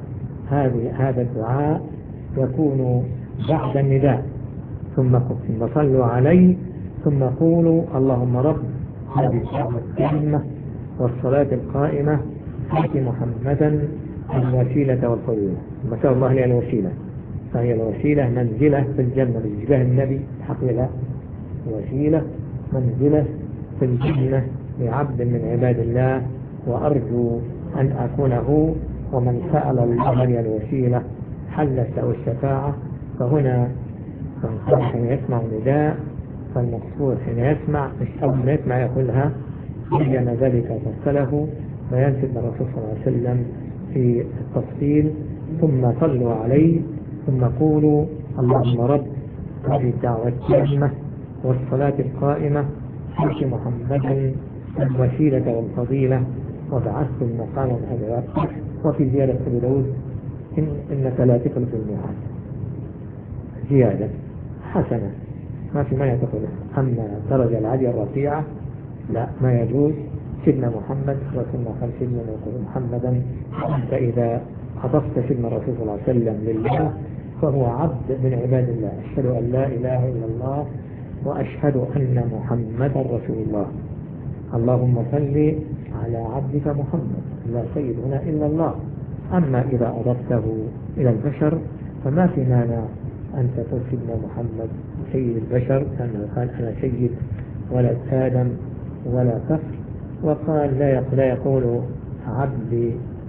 هذا الدعاء يكون بعد النداء، ثم صلوا عليه، ثم قولوا اللهم رب هذه الدعوة التامة والصلاة القائمة آت محمدا الوسيلة والفضيلة. ما شاء الله هي الوسيلة، فهي الوسيلة منزلة في الجنة بجاه النبي حقيقة، وسيلة منزلة في الجنة لعبد من عباد الله، وأرجو أن أكون هو. ومن سأل الله لي الوسيلة حلت له الشفاعة. فهنا حين يسمع نداء، فالمقصود حين يسمع مش أول ما يسمع يقولها، بين ذلك فصله بيان سيدنا الرسول صلى الله عليه وسلم في التفصيل. ثم صلوا عليه، ثم قولوا اللهم رب هذه الدعوة التامة والصلاة القائمة آت محمدا الوسيلة والفضيلة وبعثت المقام الأجر. وفي زيادة أبي داود إنك لا تخلف الميعاد، زيادة حسنة ما في ما يدخله. أما الدرجة العالية الرفيعة لا، ما يجوز. سيدنا محمد رسول الله قال سيدنا محمدا، أنت إذا أضفت سيدنا الرسول صلى الله عليه وسلم لله فهو عبد من عباد الله. أشهد أن لا إله إلا الله وأشهد أن محمدا رسول الله. اللهم صل على عبدك محمد، لا سيد هنا إلا الله. أما إذا أضفته إلى البشر فما في مانع أن تقول سيدنا محمد سيد البشر، لأنه قال أنا سيد ولد آدم ولا فخر. وقال لا يقول عبدي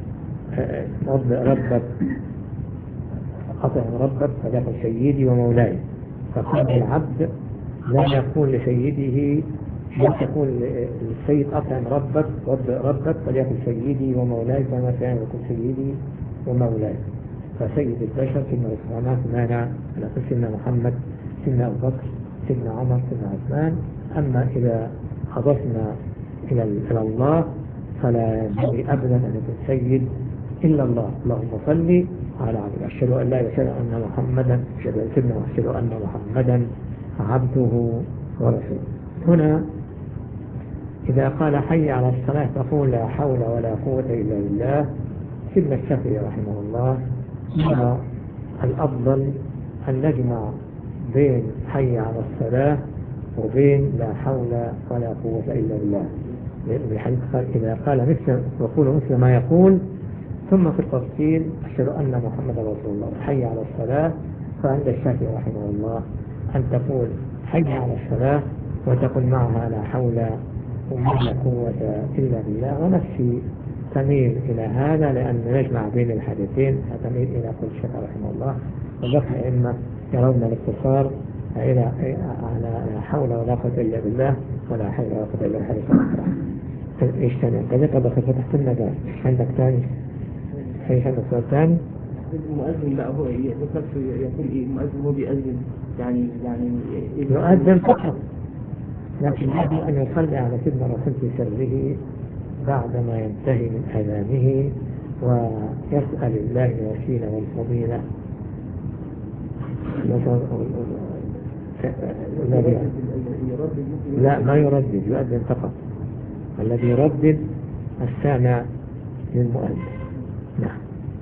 ربك أطعم ربك فليقل سيدي ومولاي. فقال العبد لا يقول لسيده، لا تقول للسيد أطعم ربك ربك فليقل سيدي ومولاي، فما كان يقول سيدي ومولاي. فسيد البشر سيدنا عثمان مانع نقول سيدنا محمد، سيدنا أبو بكر، سيدنا عمر، سيدنا عثمان. أما إذا أضفنا إلى الله فلا ينبغي أبدا أن يكون سيد إلا الله. اللهم صل على عبدك، أشهد أن لا إله إلا أن محمدا، أشهد أن محمدا عبده ورسوله. هنا إذا قال حي على الصلاة تقول لا حول ولا قوة إلا بالله. سيدنا الشافعي رحمه الله يرى الأفضل أن نجمع بين حي على الصلاة وبين لا حول ولا قوة إلا بالله، بحيث إذا قال مثل وقول مثل ما يقول ثم في التفصيل أشهد أن محمد رسول الله حي على الصلاة، فعند الشافعي رحمه الله أن تقول حي على الصلاة وتقول معها لا حول ولا قوة إلا بالله. ونفسي تميل إلى هذا لأن نجمع بين الحديثين، فتميل إلى قول الشافعي رحمه الله. وبقى الأئمة يرون الاقتصار إلى لا حول ولا قوة إلا بالله ولا حول ولا قوة إلا بالله. إيش ثاني؟ كذلك بقى فتحت المجال. عندك ثاني؟ عندك سؤال ثاني؟ المؤذن لا هو نفسه يقول إيه؟ المؤذن هو بيأذن يعني يؤذن فقط، لكن يجب أن يصلي على سيدنا الرسول في سره بعدما ينتهي من أذانه ويسأل الله الوسيلة والفضيلة. لا ما يردد، يؤذن فقط. الذي يردد السامع للمؤذن. نعم.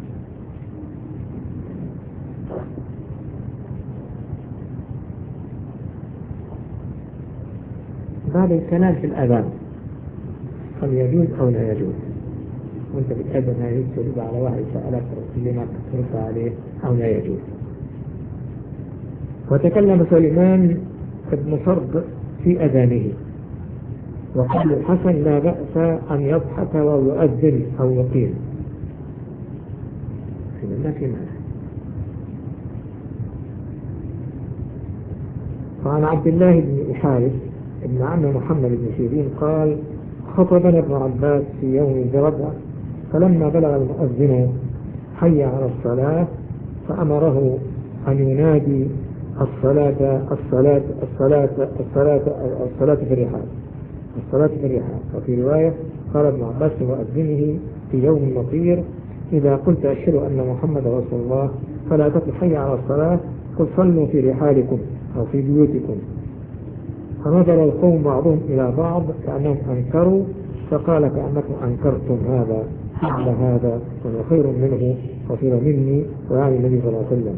بعد الكلام في الأذان هل يجوز أو لا يجوز؟ وانت بتأذن هل يجوز ترد على واحد سألك لما ترد عليه أو لا يجوز؟ وتكلم سليمان بن صرد في أذانه وقال الحسن لا بأس أن يضحك ويؤذن أو يقيم، ما في معنى. وعن عبد الله بن الحارث ابن عم محمد بن سيرين قال خطبنا ابن عباس في يوم بربع، فلما بلغ المؤذن حي على الصلاة فأمره أن ينادي الصلاة الصلاة الصلاة الصلاة الصلاة في الرحال، الصلاة في الرحال. وفي رواية قال ابن عباس لمؤذنه في يوم مطير إذا قلت أشهد أن محمد رسول الله فلا تقل حي على الصلاة، قل صلوا في رحالكم أو في بيوتكم. فنظر القوم بعضهم إلى بعض كأنهم أنكروا، فقال كأنكم أنكرتم هذا فعل هذا وهو خير منه وخير مني ويعني النبي صلى الله عليه وسلم.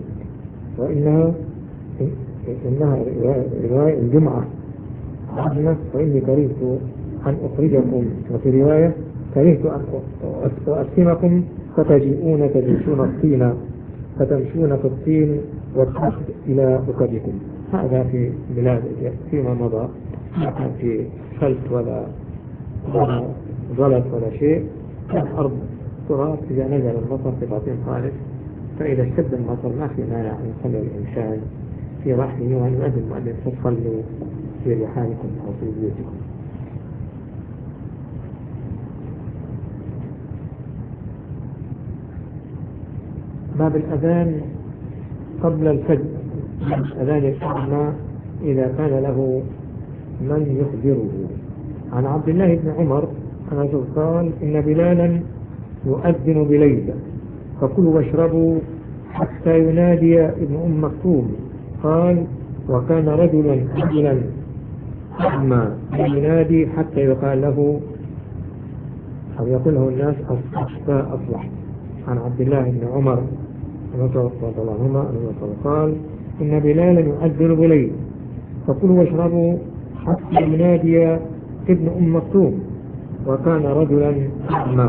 إنها رواية الجمعة عظمة. وإني كرهت أن أخرجكم، وفي رواية كرهت أن أقسمكم فتجيئون تجيشون الطين فتمشون في الطين والحق إلى ركبكم. هذا في بلاد فيما مضى، ما كان في خلط ولا غلط ولا شيء. كان أرض تراب، إذا نزل المطر في باطن خالص، فإذا اشتد المطر ما في مانع أن يصلي الإنسان في رحله وأن يؤذن المؤذن فتصلوا في رحالكم أو في بيوتكم. باب الأذان قبل الفجر، أذان الأعمى إذا كان له من يخبره. عن عبد الله بن عمر أنه قال: إن بلالا يؤذن بليل فكلوا واشربوا حتى ينادي ابن أم مكتوم. قال: وكان رجلا أعمى ينادي حتى يقال له أو يقول له الناس أصلحت. عن عبد الله بن عمر رضي الله عنهما قال: إن بلالا يؤذن بليل فكلوا واشربوا حتى ينادي ابن أم مكتوم. وكان رجلا أعمى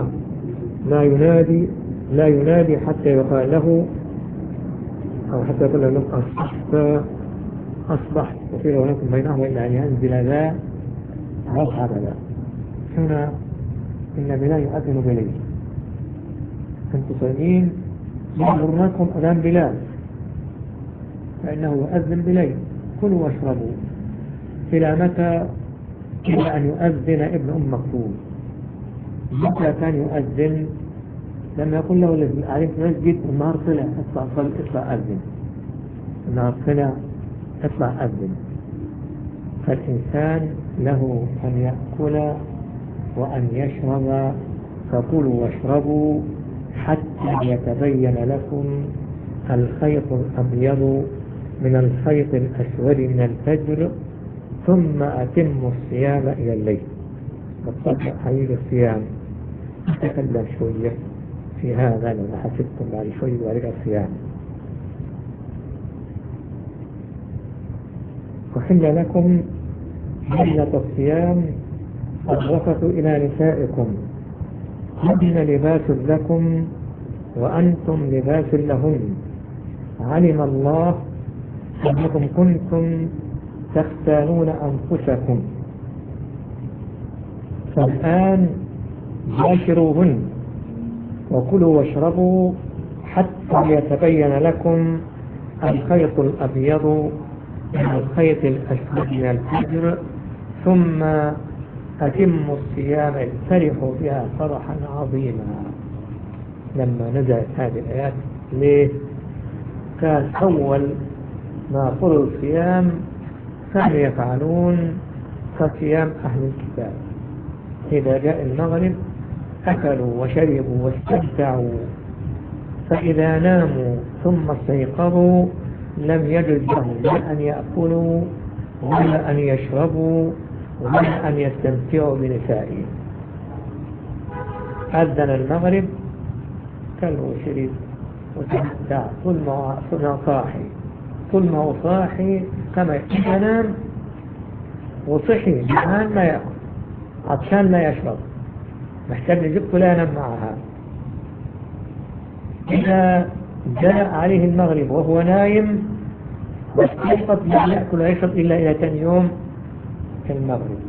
لا ينادي حتى يقال له أو حتى يقول له أصبحت. وفي رواية بينهما إلا أن ينزل ذا رفع ذا. هنا إن بلال يؤذن بليل، أنتم صايمين يغرنكم أذان بلال فإنه يؤذن بليل، كلوا واشربوا. إلى متى؟ إلى أن يؤذن ابن أم مكتوم. متى كان يؤذن؟ لما يقول له الذي عليه في المسجد النهار طلع اطلع أذن، النهار طلع اطلع أذن. فالإنسان له أن يأكل وأن يشرب، فكلوا واشربوا حتى يتبين لكم الخيط الأبيض من الخيط الأسود من الفجر، ثم أتموا الصيام إلى الليل. بالطبع حقيقة الصيام نتكلم شوية في هذا لو حسبتم بعد شوية وعليك الصيام. وحل لكم ليلة الصيام الرفث إلى نسائكم هن لباس لكم وأنتم لباس لهن، علم الله أنكم كنتم تختانون أنفسكم، فالآن باشروهن وكلوا واشربوا حتى يتبين لكم الخيط الأبيض من الخيط الأسود من الفجر، ثم أتموا الصيام. فرحوا بها فرحا عظيما لما نزلت هذه الآيات. ليه؟ كان أول ما فرض الصيام كانوا يفعلون كصيام أهل الكتاب، إذا جاء المغرب أكلوا وشربوا واستمتعوا، فإذا ناموا ثم استيقظوا لم يجد لهم لا أن يأكلوا ولا أن يشربوا ولا أن يستمتعوا بنسائهم. أذن المغرب كلوا وشرب وتمتع طول ما هو صاحي كما ينام، وصحي جعان ما يأكل، عطشان لا يشرب، محتاج لجبته لا ينام معها. إذا جاء عليه المغرب وهو نايم واستيقظ لا يأكل ويشرب إلا إلى ثاني يوم في المغرب.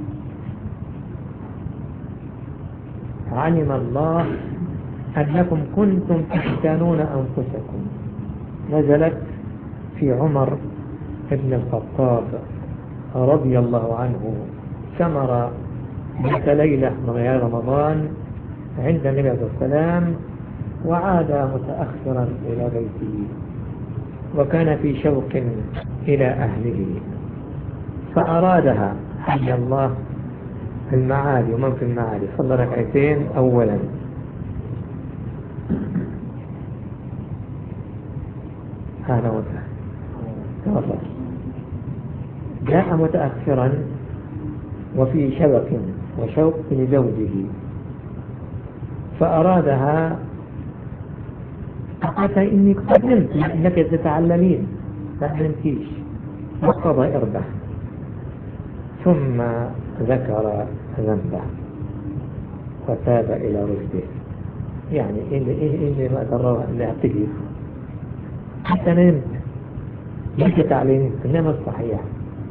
علم الله أنكم كنتم تختانون أنفسكم. نزلت في عمر بن الخطاب رضي الله عنه، سمر ذات ليلة من غير رمضان عند النبي عليه السلام، وعاد متأخرا إلى بيته وكان في شوق إلى أهله، فأرادها حي الله في المعادي ومن في المعادي، صلى ركعتين أولا، هذا وسهل. جاء متأخرا وفي شوق لزوجه، فأرادها فقالت إني قد نمت إنك تتعلمين ما نمتيش وقضى إربح ثم ذكر ذنبه فتاب إلى رشده. يعني إيه اللي ما ضرره اللي أعتقد حتى نمت ليس تعليم إنما الصحيح.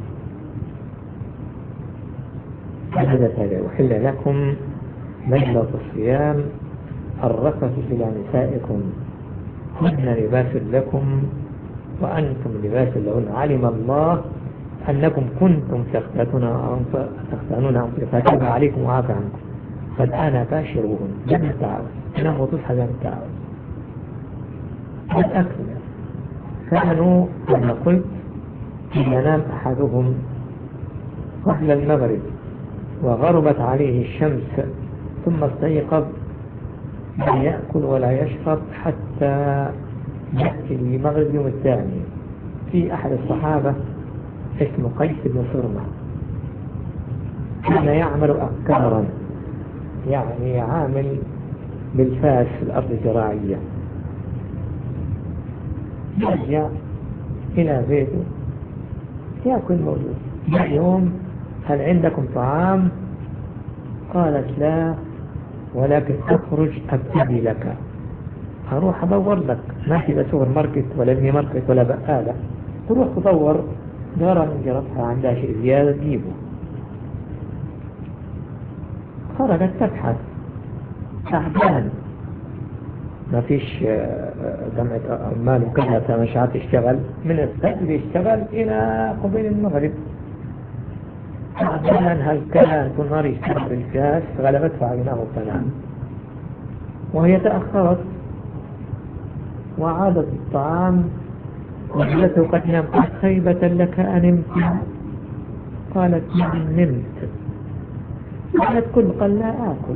هذا تابع وحل لكم ليلة الصيام الرفث إلى نسائكم هن لباس لكم وأنتم لباس لهن علم الله أنكم كنتم تختانون فتاب عليكم وعافى عنكم فالآن باشروهن لم تعود إنه تصحى لم تعود. الأكل كانوا كما قلت ينام أحدهم قبل المغرب وغربت عليه الشمس ثم استيقظ لا يأكل ولا يشرب حتى يأتي المغرب اليوم الثاني. في أحد الصحابة اسمه قيس بن صرمة كان يعمل أبكارا يعني عامل بالفاس في الأرض الزراعية. يرجع إلى بيته يأكل موجود. اليوم هل عندكم طعام؟ قالت لا ولكن أخرج أبتدي لك أروح أدور لك ما في لا سوبر ماركت ولا ميني ماركت ولا بقالة تروح تدور جارة من جارتها عندها شيء زيادة تجيبه. خرجت تبحث تعبان ما فيش جمعة عمال وكذا مش عارف تشتغل من الفجر يشتغل إلى قبيل المغرب. تعبان هل كان في النار يشتغل بالكاس غلبته عيناه فنام وهي تأخرت وعادت الطعام وجلته قد نمت خيبة لك أنمت. قالت نمت. قالت كل قال لا آكل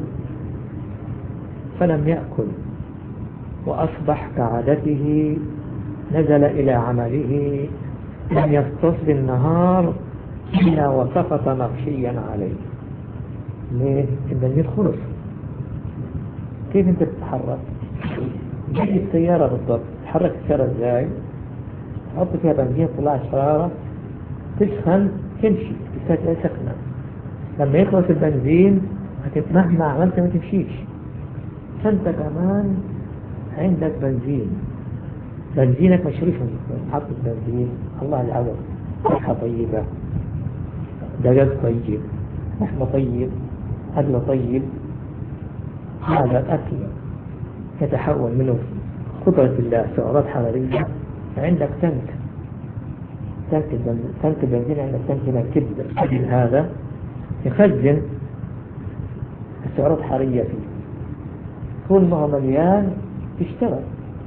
فلم يأكل وأصبح كعادته نزل إلى عمله لم يستصل النهار إلا وسقط مغشيا عليه. ليه؟ البنزين خلص. كيف انت تتحرك؟ جيب السيارة بالضبط تحرك السيارة ازاي؟ تحط فيها بنزين تطلع الحرارة تسخن تمشي تستطيع سخنة. لما يخلص البنزين مهما عملت ما تمشيش. فانت كمان عندك بنزينك مشروف حط البنزين الله العظيم صحة طيبة دجاج طيب لحمة طيب أكل طيب. هذا الأكل يتحول منه قدرة الله سعرات حرارية. عندك تنك البنزين عندك تنك هنا كبد هذا يخزن السعرات الحرارية فيه طول ما هو مليان يشتغل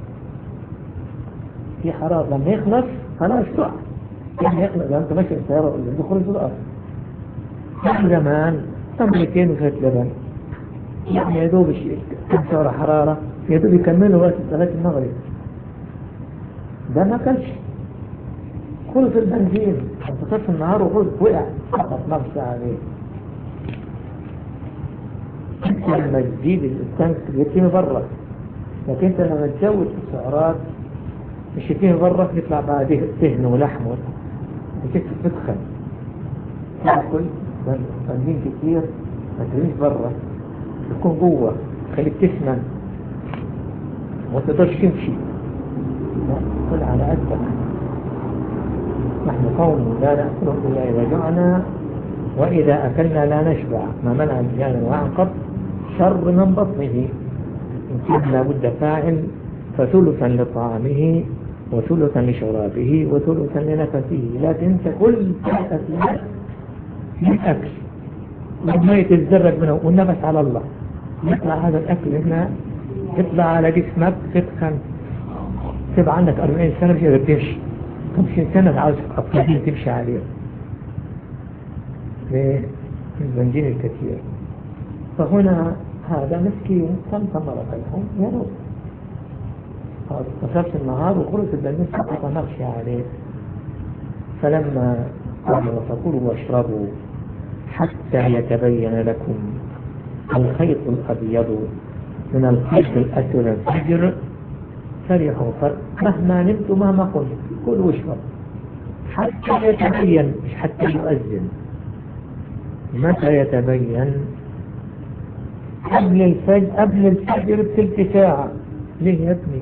في حرارة. لما يخلص خلاص تقع يعني يخلص لما انت ماشي السيارة الدخول في الأرض. كان زمان تمرتين وشوية لبن يعني يدوب كم سعر حرارة يدوب يكملوا وقت لغاية المغرب. ده ما كانش خلص البنزين انتصف النهار وخلص وقع فقط مغشى عليه. لما تزيد التنك يتم برا لكن انت لما تزود السعرات مش يتم برا يطلع بعد دهن ولحم وتتخن تاكل بنزين كتير ما ترميش برا تكون جوه خليك تسمن وما تقدرش تمشي كل على قدك. نحن قوم لا نأكل إلا إذا جعنا وإذا أكلنا لا نشبع ما منع الجان وعن قط شر من بطنه. إن لابد فاعل فثلثا لطعامه وثلثا لشرابه وثلثا لنفسه. لا تنسى كل أكل من أكل لما يتزرق منه والنفس على الله يطلع هذا الأكل هنا يطلع على جسمك تتخن تبقى عندك 40 سنة مش قادر تمشي 50 سنة عاوز أقلين تمشي عليه للبنزين الكثير. فهنا هذا مسكين كم ثمرة لهم يا رب وصلت النهار وخلص البنزين سقط نغشي عليه. فلما قالوا فكلوا واشربوا حتى يتبين لكم الخيط الأبيض من الفجر أتوا الفجر فرحوا مهما نمت ومهما قلت كل واشرب حتى يتبين، مش حتى يؤذن. متى يتبين؟ قبل الفجر بثلث ساعة. ليه يا ابني؟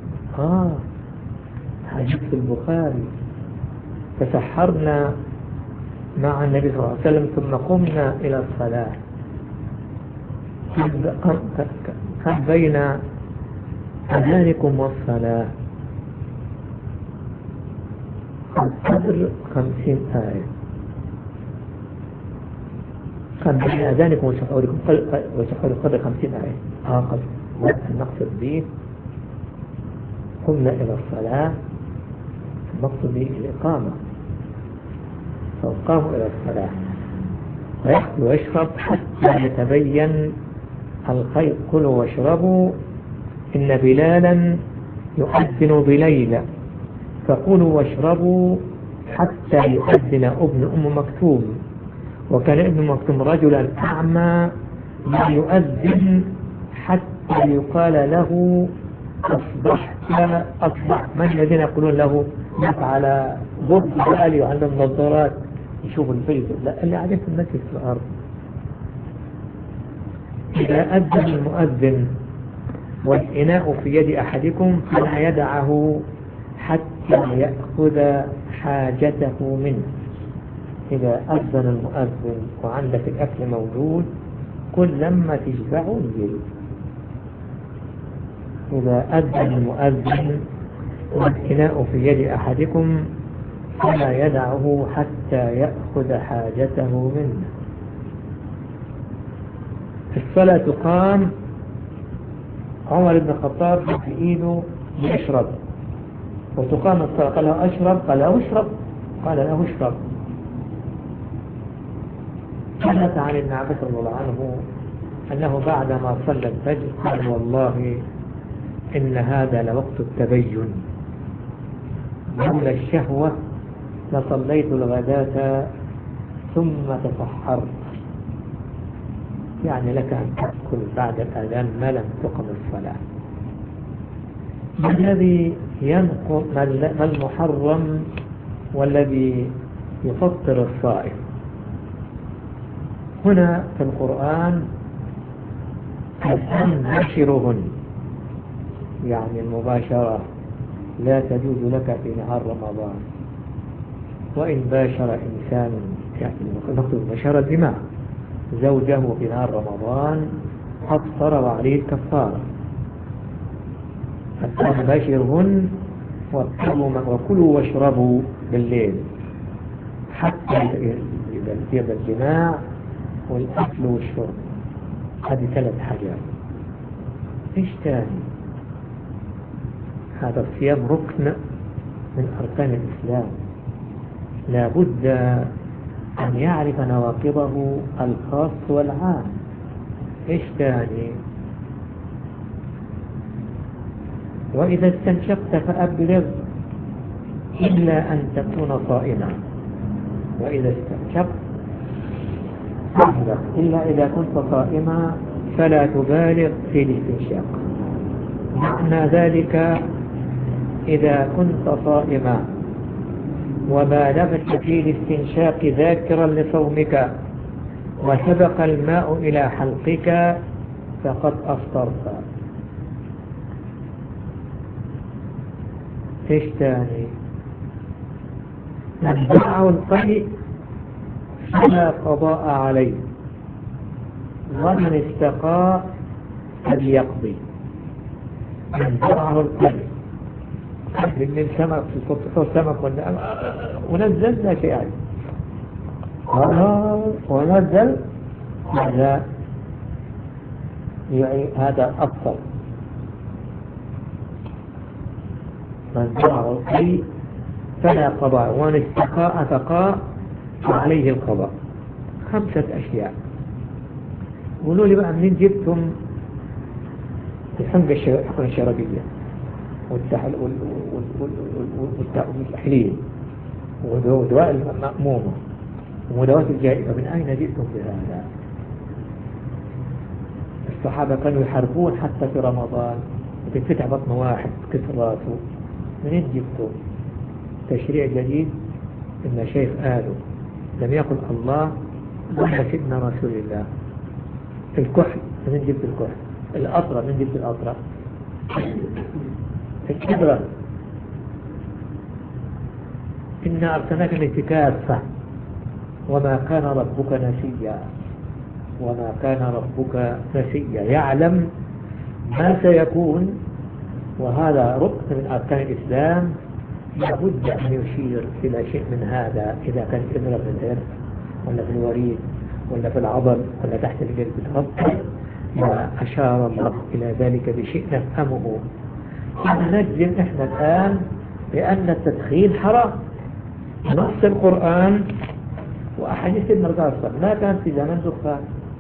حديث في البخاري: تسحرنا مع النبي صلى الله عليه وسلم ثم قمنا إلى الصلاة، كان بين أذانكم والصلاة القدر 50 آية، كان بين أذانكم وسحوركم قدر 50 آية. قد نقصد به قمنا إلى الصلاة، المقصود به الإقامة، فقاموا إلى الصلاة ويأكل ويشرب حتى يتبين الخيط. كلوا واشربوا إن بلالا يؤذن بليلة، فكلوا واشربوا حتى يؤذن ابن أم مكتوم. وكان ابن مكتوم رجلا أعمى لا يؤذن حتى يقال له أصبحت. من الذين يقولون له على ضد بالي وعندهم نظارات يشوفوا الفيض؟ لا، اللي عليه في المسجد في الأرض. إذا أذن المؤذن والإناء في يد أحدكم فلا يدعه حتى يأخذ حاجته منه. إذا أذن المؤذن وعندك الأكل موجود كل لما تشبعه انزل. إذا أذن المؤذن والإناء في يد أحدكم فلا يدعه حتى يأخذ حاجته منه. الصلاة تقام، عمر بن الخطاب بإيده يشرب وتقام الصلاة، قال له أشرب، قال له اشرب، قال له اشرب. ثبت عن ابن عباس رضي الله عنه أنه بعدما صلى الفجر قال: والله إن هذا لوقت التبين، لولا الشهوة لصليت الغداة ثم تسحرت. يعني لك أن تأكل بعد الأذان ما لم تقم الصلاة. ما الذي ينقض، ما المحرم والذي يفطر الصائم؟ هنا في القرآن نبشرهن، يعني المباشرة لا تجوز لك في نهار رمضان. وإن باشر إنسان، يعني نقصد بشر الدماء، زوجه في نهار رمضان أفطر وعليه الكفارة. باشرهن وكلوا واشربوا بالليل حتى يبقى الجماع والأكل والشرب. هذه 3 حاجات. إيش تاني؟ هذا الصيام ركن من أركان الإسلام، لا بد أن يعرف نواقضه الخاص والعام. إيش تاني؟ وإذا استنشقت فأبلغ إلا أن تكون صائما. وإذا استنشقت فأبلغ إلا إذا كنت صائما فلا تبالغ في الاستنشاق. معنى ذلك إذا كنت صائما وبالغت في الاستنشاق ذاكرا لصومك وسبق الماء إلى حلقك فقد أفطرت. ايش تاني؟ من دعه القيء فلا قضاء عليه ومن استقى فليقضي. من دعه القيء من سمك في سطح سمك ونزل لا شيء عليه ونزل هذا أفضل. من دعه القيء فلا قضاء ومن استقاء فقاء فعليه القضاء. 5 أشياء. قولوا لي بقى منين جبتم الحنجة الشرابية والتحليل ودواء المأمومة ومدوات الجائفة؟ من أين جئتم بهذا؟ الصحابة كانوا يحاربون حتى في رمضان، وتتفتح بطن واحد كسر راسه. منين جبته؟ تشريع جديد المشايخ قالوا لم يقل الله ولا سيدنا رسول الله. الكحل منين جبت الكحل؟ الأطرة منين جبت الأطرة؟ الكبرى إنا أرسلناك للكافة وما كان ربك نسيا، وما كان ربك نسيا، يعلم ما سيكون. وهذا ركن من أركان الإسلام، لابد أن يشير إلى شيء من هذا. إذا كان إبرة في الإرث ولا في الوريد ولا في العضل ولا تحت الجلد بتغطي، وأشار الله إلى ذلك بشيء نفهمه. نجزم إحنا الآن بأن التدخين حرام، نص القرآن وأحاديث ابن القاسم ما كان في زمن دخان،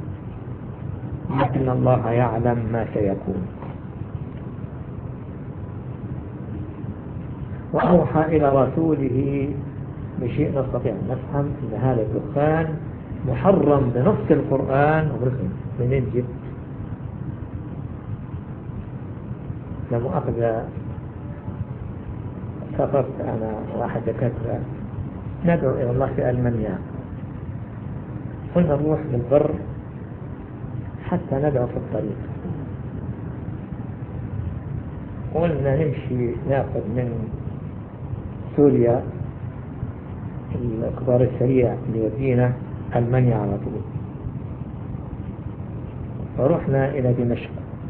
لكن الله يعلم ما سيكون. وأوحى إلى رسوله بشيء نستطيع أن نفهم أن هذا الدخان محرم بنص القرآن ورسم. منين جبت؟ لما أخذ سافرت أنا واحد دكاترة ندعو إلى الله في ألمانيا، قلنا نروح بالبر حتى ندعو في الطريق. قلنا نمشي ناخذ من سوريا القطار السريع اللي يودينا ألمانيا على طول، ورحنا إلى دمشق.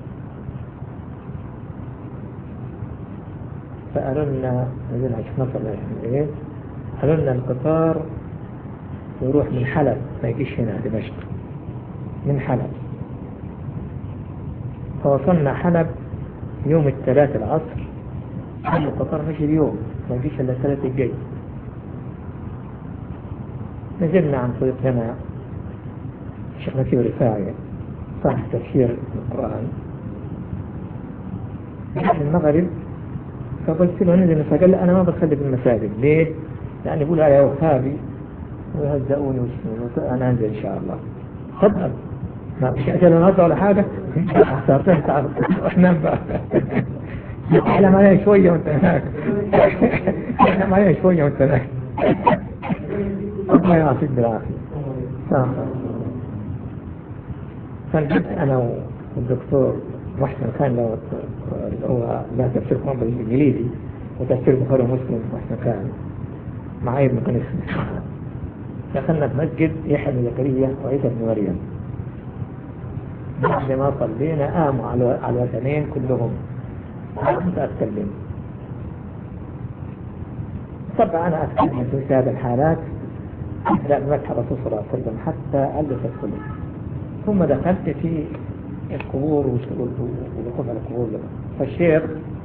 فقالوا لنا نزلنا شفنا صلى إيه، قالوا لنا القطار يروح من حلب ما يجيش هنا دمشق، من حلب. فوصلنا حلب يوم الثلاث العصر، القطار مشي اليوم ما يجيش إلا الثلاث الجاي. نزلنا عن طريق هنا الشيخ نسيب رفاعي صاحب تفسير القرآن بعد المغرب. فقلت له نزل، فقال لي أنا ما بخلي في المساجد. ليه؟ يعني يقول يا وهابي ويهزئوني ويسموني، أنا أنزل إن شاء الله. تفضل، ما فيش أجل نطلع ولا حاجة. احترتين تعرف احنا بقى احلم عليها شوية وانت هناك، احلم عليها شوية وانت هناك. الله يعافيك بالعافية. فنجبت أنا والدكتور محسن خان هو لا تفسير قرآن بالإنجليزي وتفسير بخاري ومسلم. محسن خان معايا ابن قنيس. دخلنا في مسجد يحيى بن زكريا وعيسى بن مريم. بعد ما صلينا قاموا على الوثنين كلهم، كنت أتكلم. طبعا أنا أتكلم في هذه الحالات أبدأ بمدح الرسول صلى الله عليه وسلم حتى ألف القلوب. ثم دخلت في القبور والوقوف على القبور. فالشيخ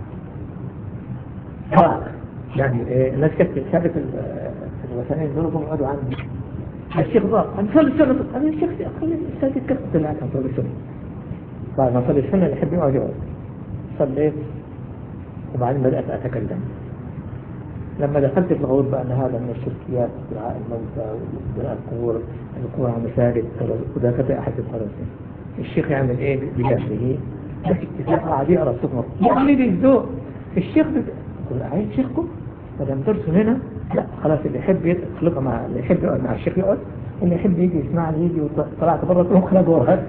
يعني الناس كانت ثابت الوثنين دول يقعدوا عندي. الشيخ ضاق أنا صلي السنة، أنا الشيخ خلي الأستاذ يتكفت اللي عشان صلي السنة. بعد ما صلي السنة اللي يحب يقعد صليت، وبعدين بدأت أتكلم. لما دخلت في الغور بقى أن هذا من الشركيات دعاء الموتى ودعاء القبور على مساجد، وده كده أحد القرصين. الشيخ يعمل إيه بجهله؟ الشيخ قاعد يقرأ الصفر يقلد الذوق. الشيخ يقول عايز شيخكم مدام درسوا هنا، لا خلاص اللي يحب يخلق مع اللي يحب يقعد مع الشيخ يقعد، اللي يحب يجي يسمعني يجي. وطلعت بره كلهم خلق ورهات.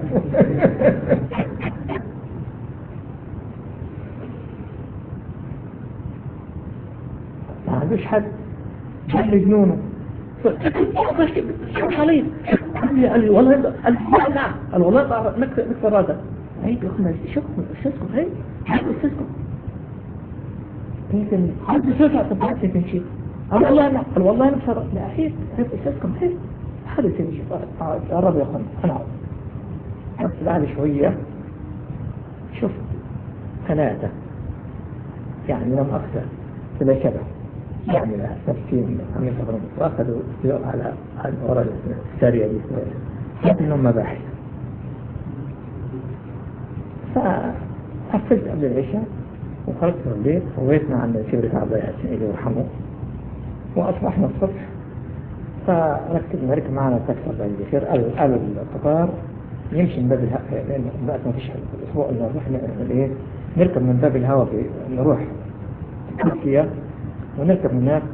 ما عندوش حد جل جنونه. شو عليه؟ قال لي والله قال والله نكسر راسك. هيك اخنا شوفكم استاذكم هيك استاذكم يمكن عايز يسرع تبعتي في شيء. قال والله لا، قال والله نكسر لا هيك استاذكم هيك حدث يجي. قرب يا اخوان انا بس بعد شويه شفت ثلاثه يعني لم اخسر بلا شبه يعني لها تفسير عن الفضل، واخذوا على الورا السارية دي لكنهم مباحث. فحفزت قبل العشاء وخرجت من البيت وبيتنا عند شبرة عبد الله إليه يرحمه. وأصبحنا الصبح فركب معنا تاكسي الله يجزيه خير. قالوا القطار يمشي من باب الهواء، لأن بقى ما فيش الأسبوع إنه نروح إيه نركب من باب الهواء نروح تركيا ونركب من هناك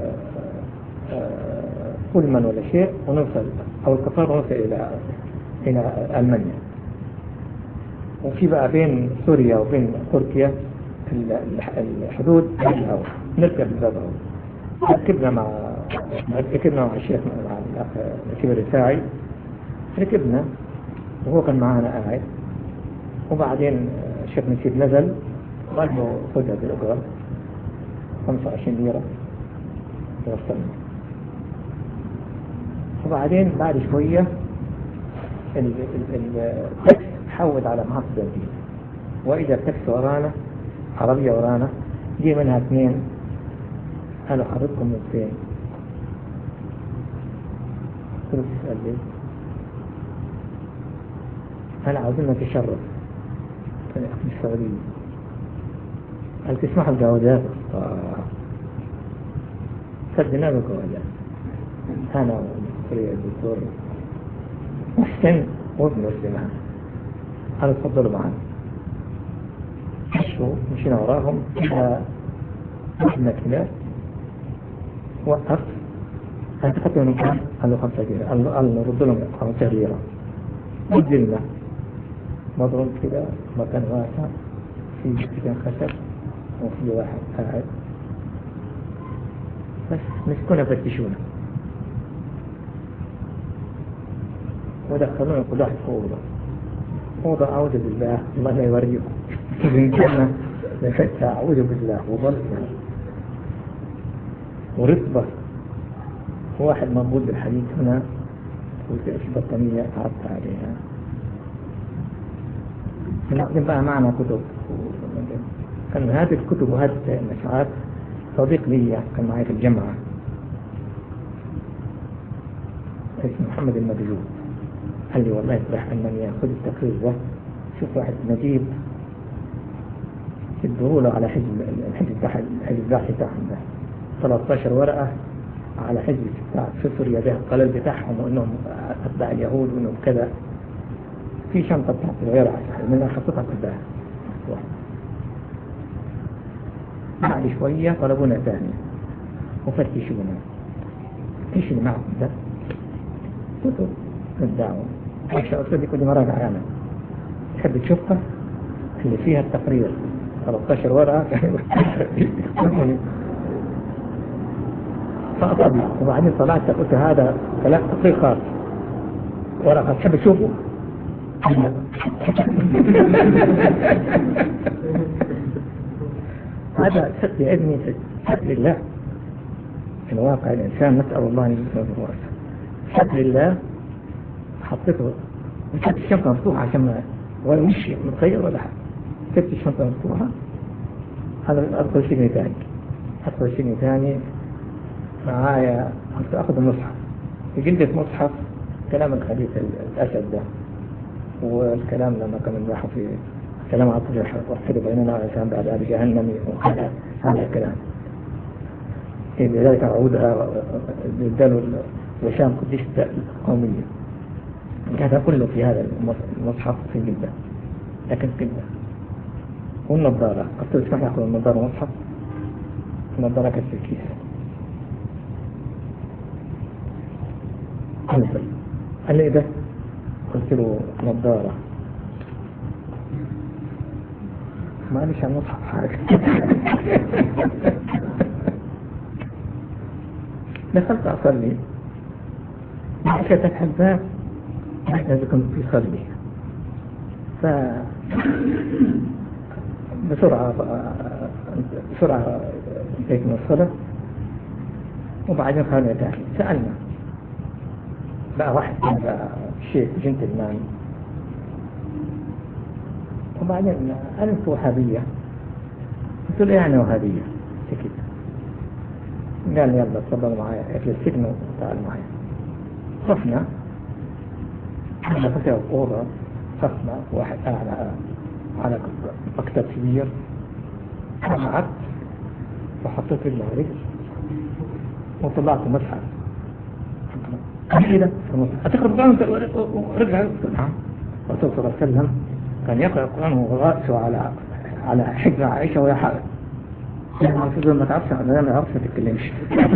فولمان ولا شيء ونوصل أو القطار ونوصل إلى ألمانيا. وفي بقى بين سوريا وبين تركيا الحدود الهواء نركب الباب الهواء. ركبنا مع الشيخ مع الأخ الكبير الرفاعي، ركبنا وهو كان معانا قاعد. وبعدين الشيخ نسيب نزل قال له خدها بالإجراء 25 ليرة وصلنا. وبعدين بعد شوية التاكسي حود على محطة بنزين، وإذا التاكسي ورانا عربية ورانا جي منها اثنين قالوا حضرتكم من فين؟ قلت تسأل لي؟ أنا عاوزين نتشرف من السعودية. قال تسمح الجوازات؟ سدنا له الجوازات أنا والمصرية الدكتور محسن وابن سليمان. قالوا تفضلوا معنا. مشينا وراهم إلى مكينات. وقف أنت خدت منهم كم؟ قالوا 5 ليرة. قال نرد لهم 5 ليرة. نزلنا مضرون كده مكان واسع في مكان خشب وفي واحد قاعد بس مسكونا فتشونا ودخلونا كل واحد في أوضة أعوذ بالله الله لا يوريكم من جنة لفتة أعوذ بالله وظلنا ورطبة. واحد مربوط بالحديد هنا وفي البطانية قعدت عليها. نقدم بقى معنا كتب، كان هذه الكتب وهذه النشعات صديق لي كان معي في الجامعة اسمه محمد المدجوب. قال لي والله تروح ألمانيا خذ التقرير ده، شوف واحد نجيب ادهوله على الحجز البحث بتاعهم ده 13 ورقة على حجز بتاع في سوريا ده القلال بتاعهم وانهم اتباع اليهود وانهم كذا. في شنطة بتاعت الغير منها خطتها كلها. بعد شوية طلبونا ثاني وفتشونا ايش اللي معكم ده؟ كتب الدعوة عشان أصدق كل مرة معانا تحب تشوفها اللي فيها التقرير 13 ورقة فأطبي. وبعدين طلعت قلت هذا كلام تقرير خاص ورقة تحب تشوفه؟ هذا ست ابني ست لله في الواقع. الإنسان نسأل الله أن يجزيه بالورثة. ست لله حطيته وكانت الشنطة مفتوحة عشان ما ولا مشي متغير ولا حاجة. كانت الشنطة مفتوحة. أنا أدخل سجن ثاني معايا كنت أخذ المصحف في جلدة مصحف كلام الخليفة الأسد ده والكلام لما كان نباحه في كلام عطية وحده بيننا وإنسان بعد أبي جهنم وكذا هذا الكلام. لذلك أعودها للدال وشام قديسة القومية هذا كله في هذا المصحف في جلدة. لكن كده والنظارة قلت له اسمح لي أخذ النظارة مصحف. النظارة كانت في الكيس. قال لي ده قلت له نظارة ما قالش عن مصحف حاجة. دخلت أصلي فتح الباب لازم كنت يصلي بسرعة انتهيت من الصلاة. وبعدين خلنا تاني سألنا بقى واحد بقى شيخ جنتلمان. وبعدين أنت وهابية؟ قلت له يعني وهابية؟ سكت. قال لي يلا تفضل معايا في السجن وتعال معايا. رحنا احنا فتح أوضة فخمة واحد على مكتب كبير. قعدت وحطيت رجلي على رجل وطلعت مصحف كده هتخرج بقى ورجع. نعم الرسول صلى الله عليه وسلم كان يقرأ القرآن ورأسه على حجر عائشة وهي حائض. الرسول ما تعرفش، أنا ما أعرفش ما تتكلمش.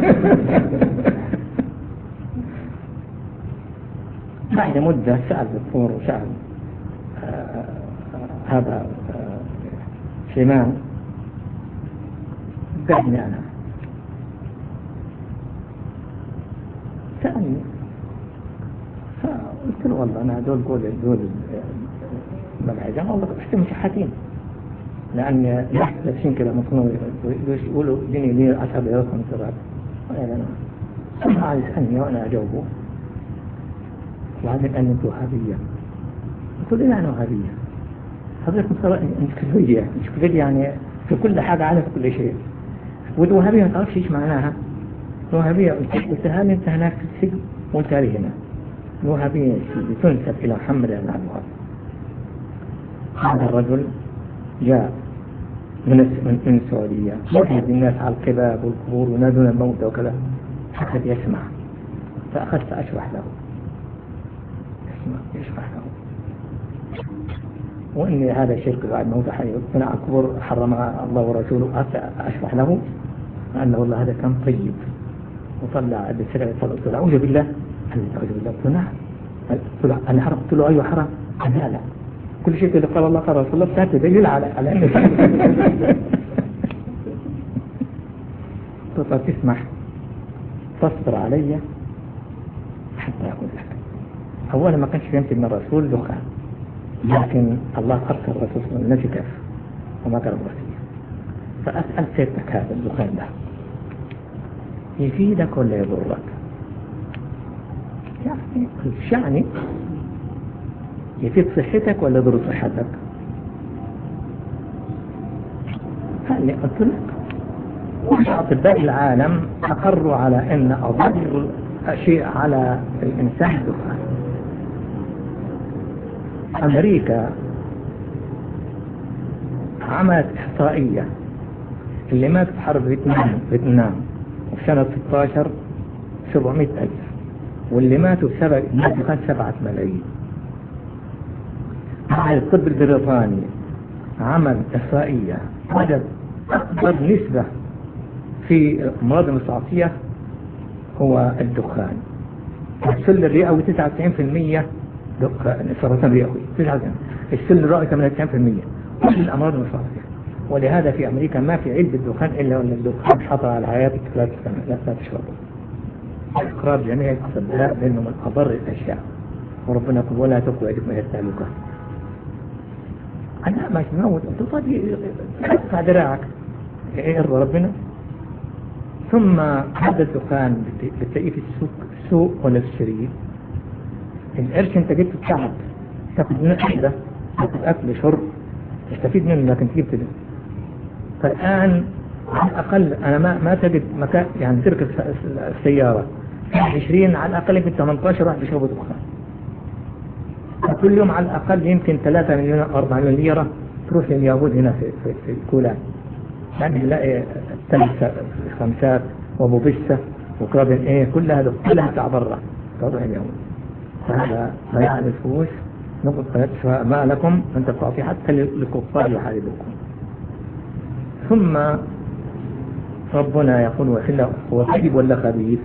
بعد مدة سأل الدكتور وسأل هذا سليمان بعدني أنا، سألني فقلت له والله أنا دول بالعجام والله احتمل شحاتين، لأن لابسين كده مصنوع يقولوا ديني لي أصحاب يرسم سرعة. أنا سمع يسألني وأنا أجاوبه، وبعدين قال لي أنت وهابية. قلت له إيه يعني وهابية؟ حضرتك انسكلوبيديا يعني في كل حاجة عارف كل شيء. والوهابية ما تعرفش ايش معناها. الوهابية قلتها لي انت هناك في السجن وانت لي هنا. الوهابية تنسب إلى محمد بن عبد الوهاب. هذا الرجل جاء من السعودية يحدث الناس على القباب والقبور وينادون الموت وكذا، أخذ يسمع، فأخذت أشرح له، يشرح له وإن هذا الشرك بعد موت حي صنع القبور حرمها الله ورسوله. أشرح له أن والله هذا كان طيب وطلع بالسلام قلت له أعوذ بالله. قال لي أعوذ بالله. قلت له نعم. قلت له أنا حرم. قلت له أيوه حرام. قال لا لا، كل شيء اللي قال الله قال رسول الله بتاعته دليل على أنه قلت تسمح تصبر علي حتى أقول لك. أولا ما كانش يمكن من الرسول دخان، لكن الله أرسل الرسول صلى الله عليه وسلم وما كان الوصية. فأسأل سيدك هذا الدخان ده يفيدك ولا يضرك؟ يعني يفيد صحتك ولا يضر صحتك؟ هل قلت لك أطباء العالم أقروا على أن أضر شيء على الإنسان الدخان. أمريكا عملت إحصائية اللي مات في حرب فيتنام في سنة 16 700,000، واللي ماتوا بسبب الدخان 7 ملايين. الطب البريطاني عمل إحصائية وجد أكبر نسبة في أمراض المستعصية هو الدخان. السل الرئوي 99% دخان، سرطان رئوي 99%، السل الرئوي 98%، كل الأمراض المستعصية. ولهذا في أمريكا ما في علبة الدخان إلا وأن الدخان حطها على حياتك لا تشربه. إقرار جميع الأطباء بأنه من أضر الأشياء، وربنا يقول ولا تقوى يدكم إلى التهلكة. أنا مش موت تطلع تدفع دراعك يرضى ربنا. ثم هذا الدخان بتلاقيه في السوق ولا في الشريط. القرش انت جبت التعب تاخد منه أحدى، تاخد أكل شرب تستفيد منه، لكن تجيب تدفع. فالآن على الأقل أنا ما تجد مكان يعني تركب السيارة 20 على الأقل يمكن 18 واحد بيشربوا دخان. كل يوم على الأقل يمكن 3 مليون أو 4 مليون ليرة تروح لليهود هنا في الكولان، يعني نلاقي خمسات وابو بسة وكرابين كلها بتاع برا تروح اليهود. فهذا ضياع الفلوس. نقطة ما لكم أنت تعطي حتى للكفار يحاربوكم. ثم ربنا يقول وحله هو طيب ولا خبيث؟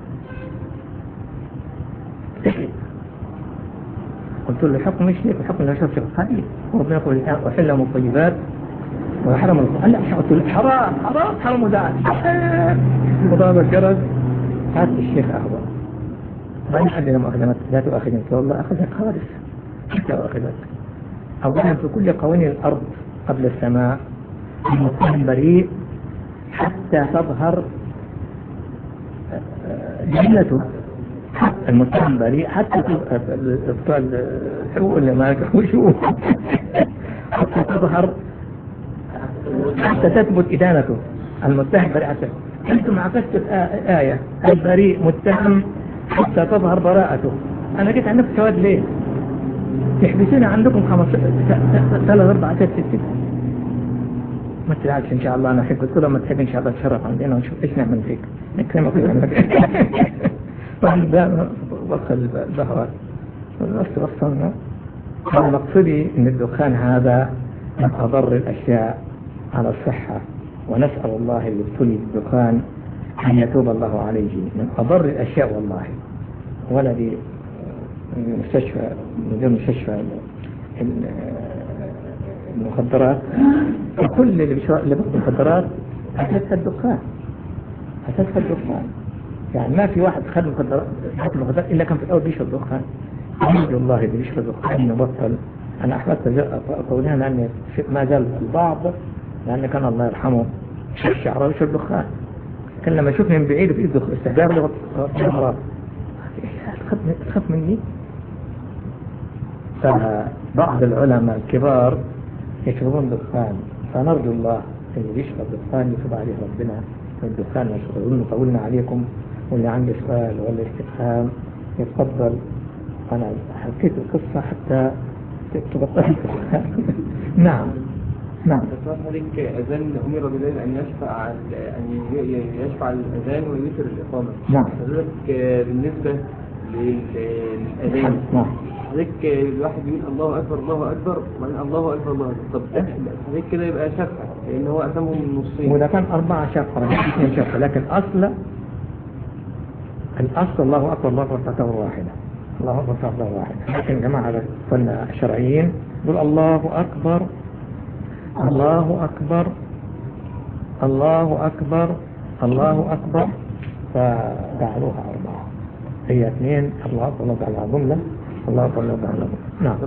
قلت له الحكم مش هيك، الحكم لا شرط خبيث. وربنا يقول وحله من الطيبات وحرم قال لا قلت له حرام حرام حرام وداعي وضرب الجرس. هات الشيخ أخبر ما يحد لما أخذت لا تؤاخذني. قلت والله أخذك خالص لا أخذك. أولا في كل قوانين الأرض قبل السماء المتهم بريء حتى تظهر جنته. المتهم بريء حتى الحقوق اللي ما يكوشوه حتى تظهر، حتى تثبت إدانته. المتهم بريء حتى أنتم عكست آية البريء متهم حتى تظهر براءته. أنا جيت عن نفس سواد ليه؟ تحبسوني عندكم 3-4 6 ما تلعبش إن شاء الله. أنا أحب قلت له ما تحب إن شاء الله تشرف عندنا ونشوف إيش نعمل فيك نكرمك وعند وصل البهوات وصلنا أنا مقصدي أن الدخان هذا من أضر الأشياء على الصحة، ونسأل الله اللي ابتلي بالدخان أن يتوب الله عليه. من أضر الأشياء والله. ولدي مستشفى مدير مستشفى المخدرات، وكل اللي بيشرب المخدرات أساسها الدخان، أساسها الدخان. يعني ما في واحد خد المخدرات إلا كان في الأول بيشرب دخان. الحمد لله اللي بيشرب دخان يبطل. أنا أحببت قولها لأن ما زال البعض، لأن كان الله يرحمه الشعراوي يشرب دخان، كان لما يشوفني من بعيد في إيده استهداف لي غطاء تخاف مني. فبعض العلماء الكبار يشربون دخان، فنرجو الله اللي يشرب دخان يتوب عليه ربنا. الدخان مشغولون طولنا عليكم، واللي عنده سؤال ولا استفهام يتفضل. أنا حكيت القصة حتى تبطل الدخان. نعم نعم. حضرتك أذان أمير بلال أن يشفع يشفع الأذان ويوتر الإقامة. نعم. حضرتك بالنسبة للأذان، نعم. حضرتك الواحد يقول الله أكبر الله أكبر وبعدين الله أكبر الله أكبر. طب حضرتك كده يبقى شفع، لأن هو أقسمهم من نصين. وده كان 4 شفع 2 شفع، لكن الأصل الله أكبر الله أكبر تعتبر واحدة. الله أكبر تعتبر واحدة. لكن جماعة الشرعيين يقول الله أكبر الله أكبر الله أكبر الله أكبر، فجعلوها 4. هي 2 الله أكبر الله جعلها جملة، الله أكبر الله جعلها جملة. نعم.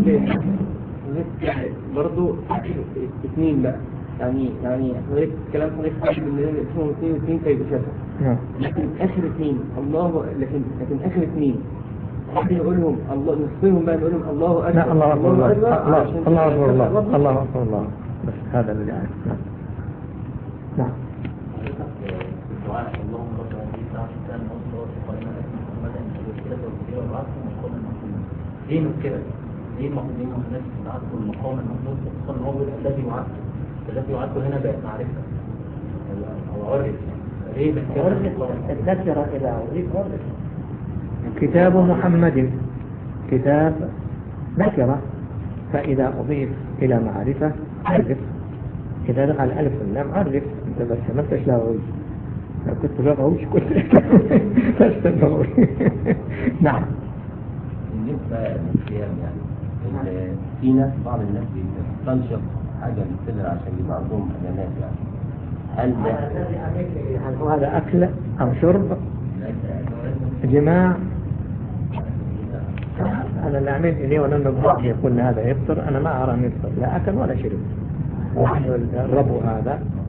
برضو 2 بقى، يعني حضرتك كلام حضرتك صاحب ان اسمهم 2 و2 كيف شافه. نعم. لكن آخر 2 الله، لكن آخر 2 ممكن نقولهم الله، نصفهم بقى نقولهم الله أكبر. لا الله أكبر الله الله أكبر الله الله أكبر الله، بس هذا اللي يعني. نعم نعم. الدعاء اللهم رب هذه الساعة كان مصر وقالنا لك محمد أن تبكير وكثير وعدكم مقام المحمود. ليه من كده؟ ليه المحمودين والناس بتعدكم المقام المحمود خصوصا هو الذي وعدكم؟ الذي وعدكم هنا بقت معرفة أو عرف. ليه بكير؟ الذكر إذا أضيف عرف. كتاب محمد كتاب نكرة، فإذا أضيف إلى معرفة عرف. إذا دخل الألف واللام عرف. أنت بس ما انتش لغوي، لو كنت لغوي كنت تستغوي. نعم. بالنسبة للصيام يعني في ناس، بعض الناس بتنشط حاجة بالصدر عشان يبقى عندهم أذانات يعني. هل هو هذا أكل أو شرب جماع؟ أنا اللي عملت إليه ولما يقول هذا يفطر، أنا ما أرى أن يفطر لا أكل ولا شرب. الربو هذا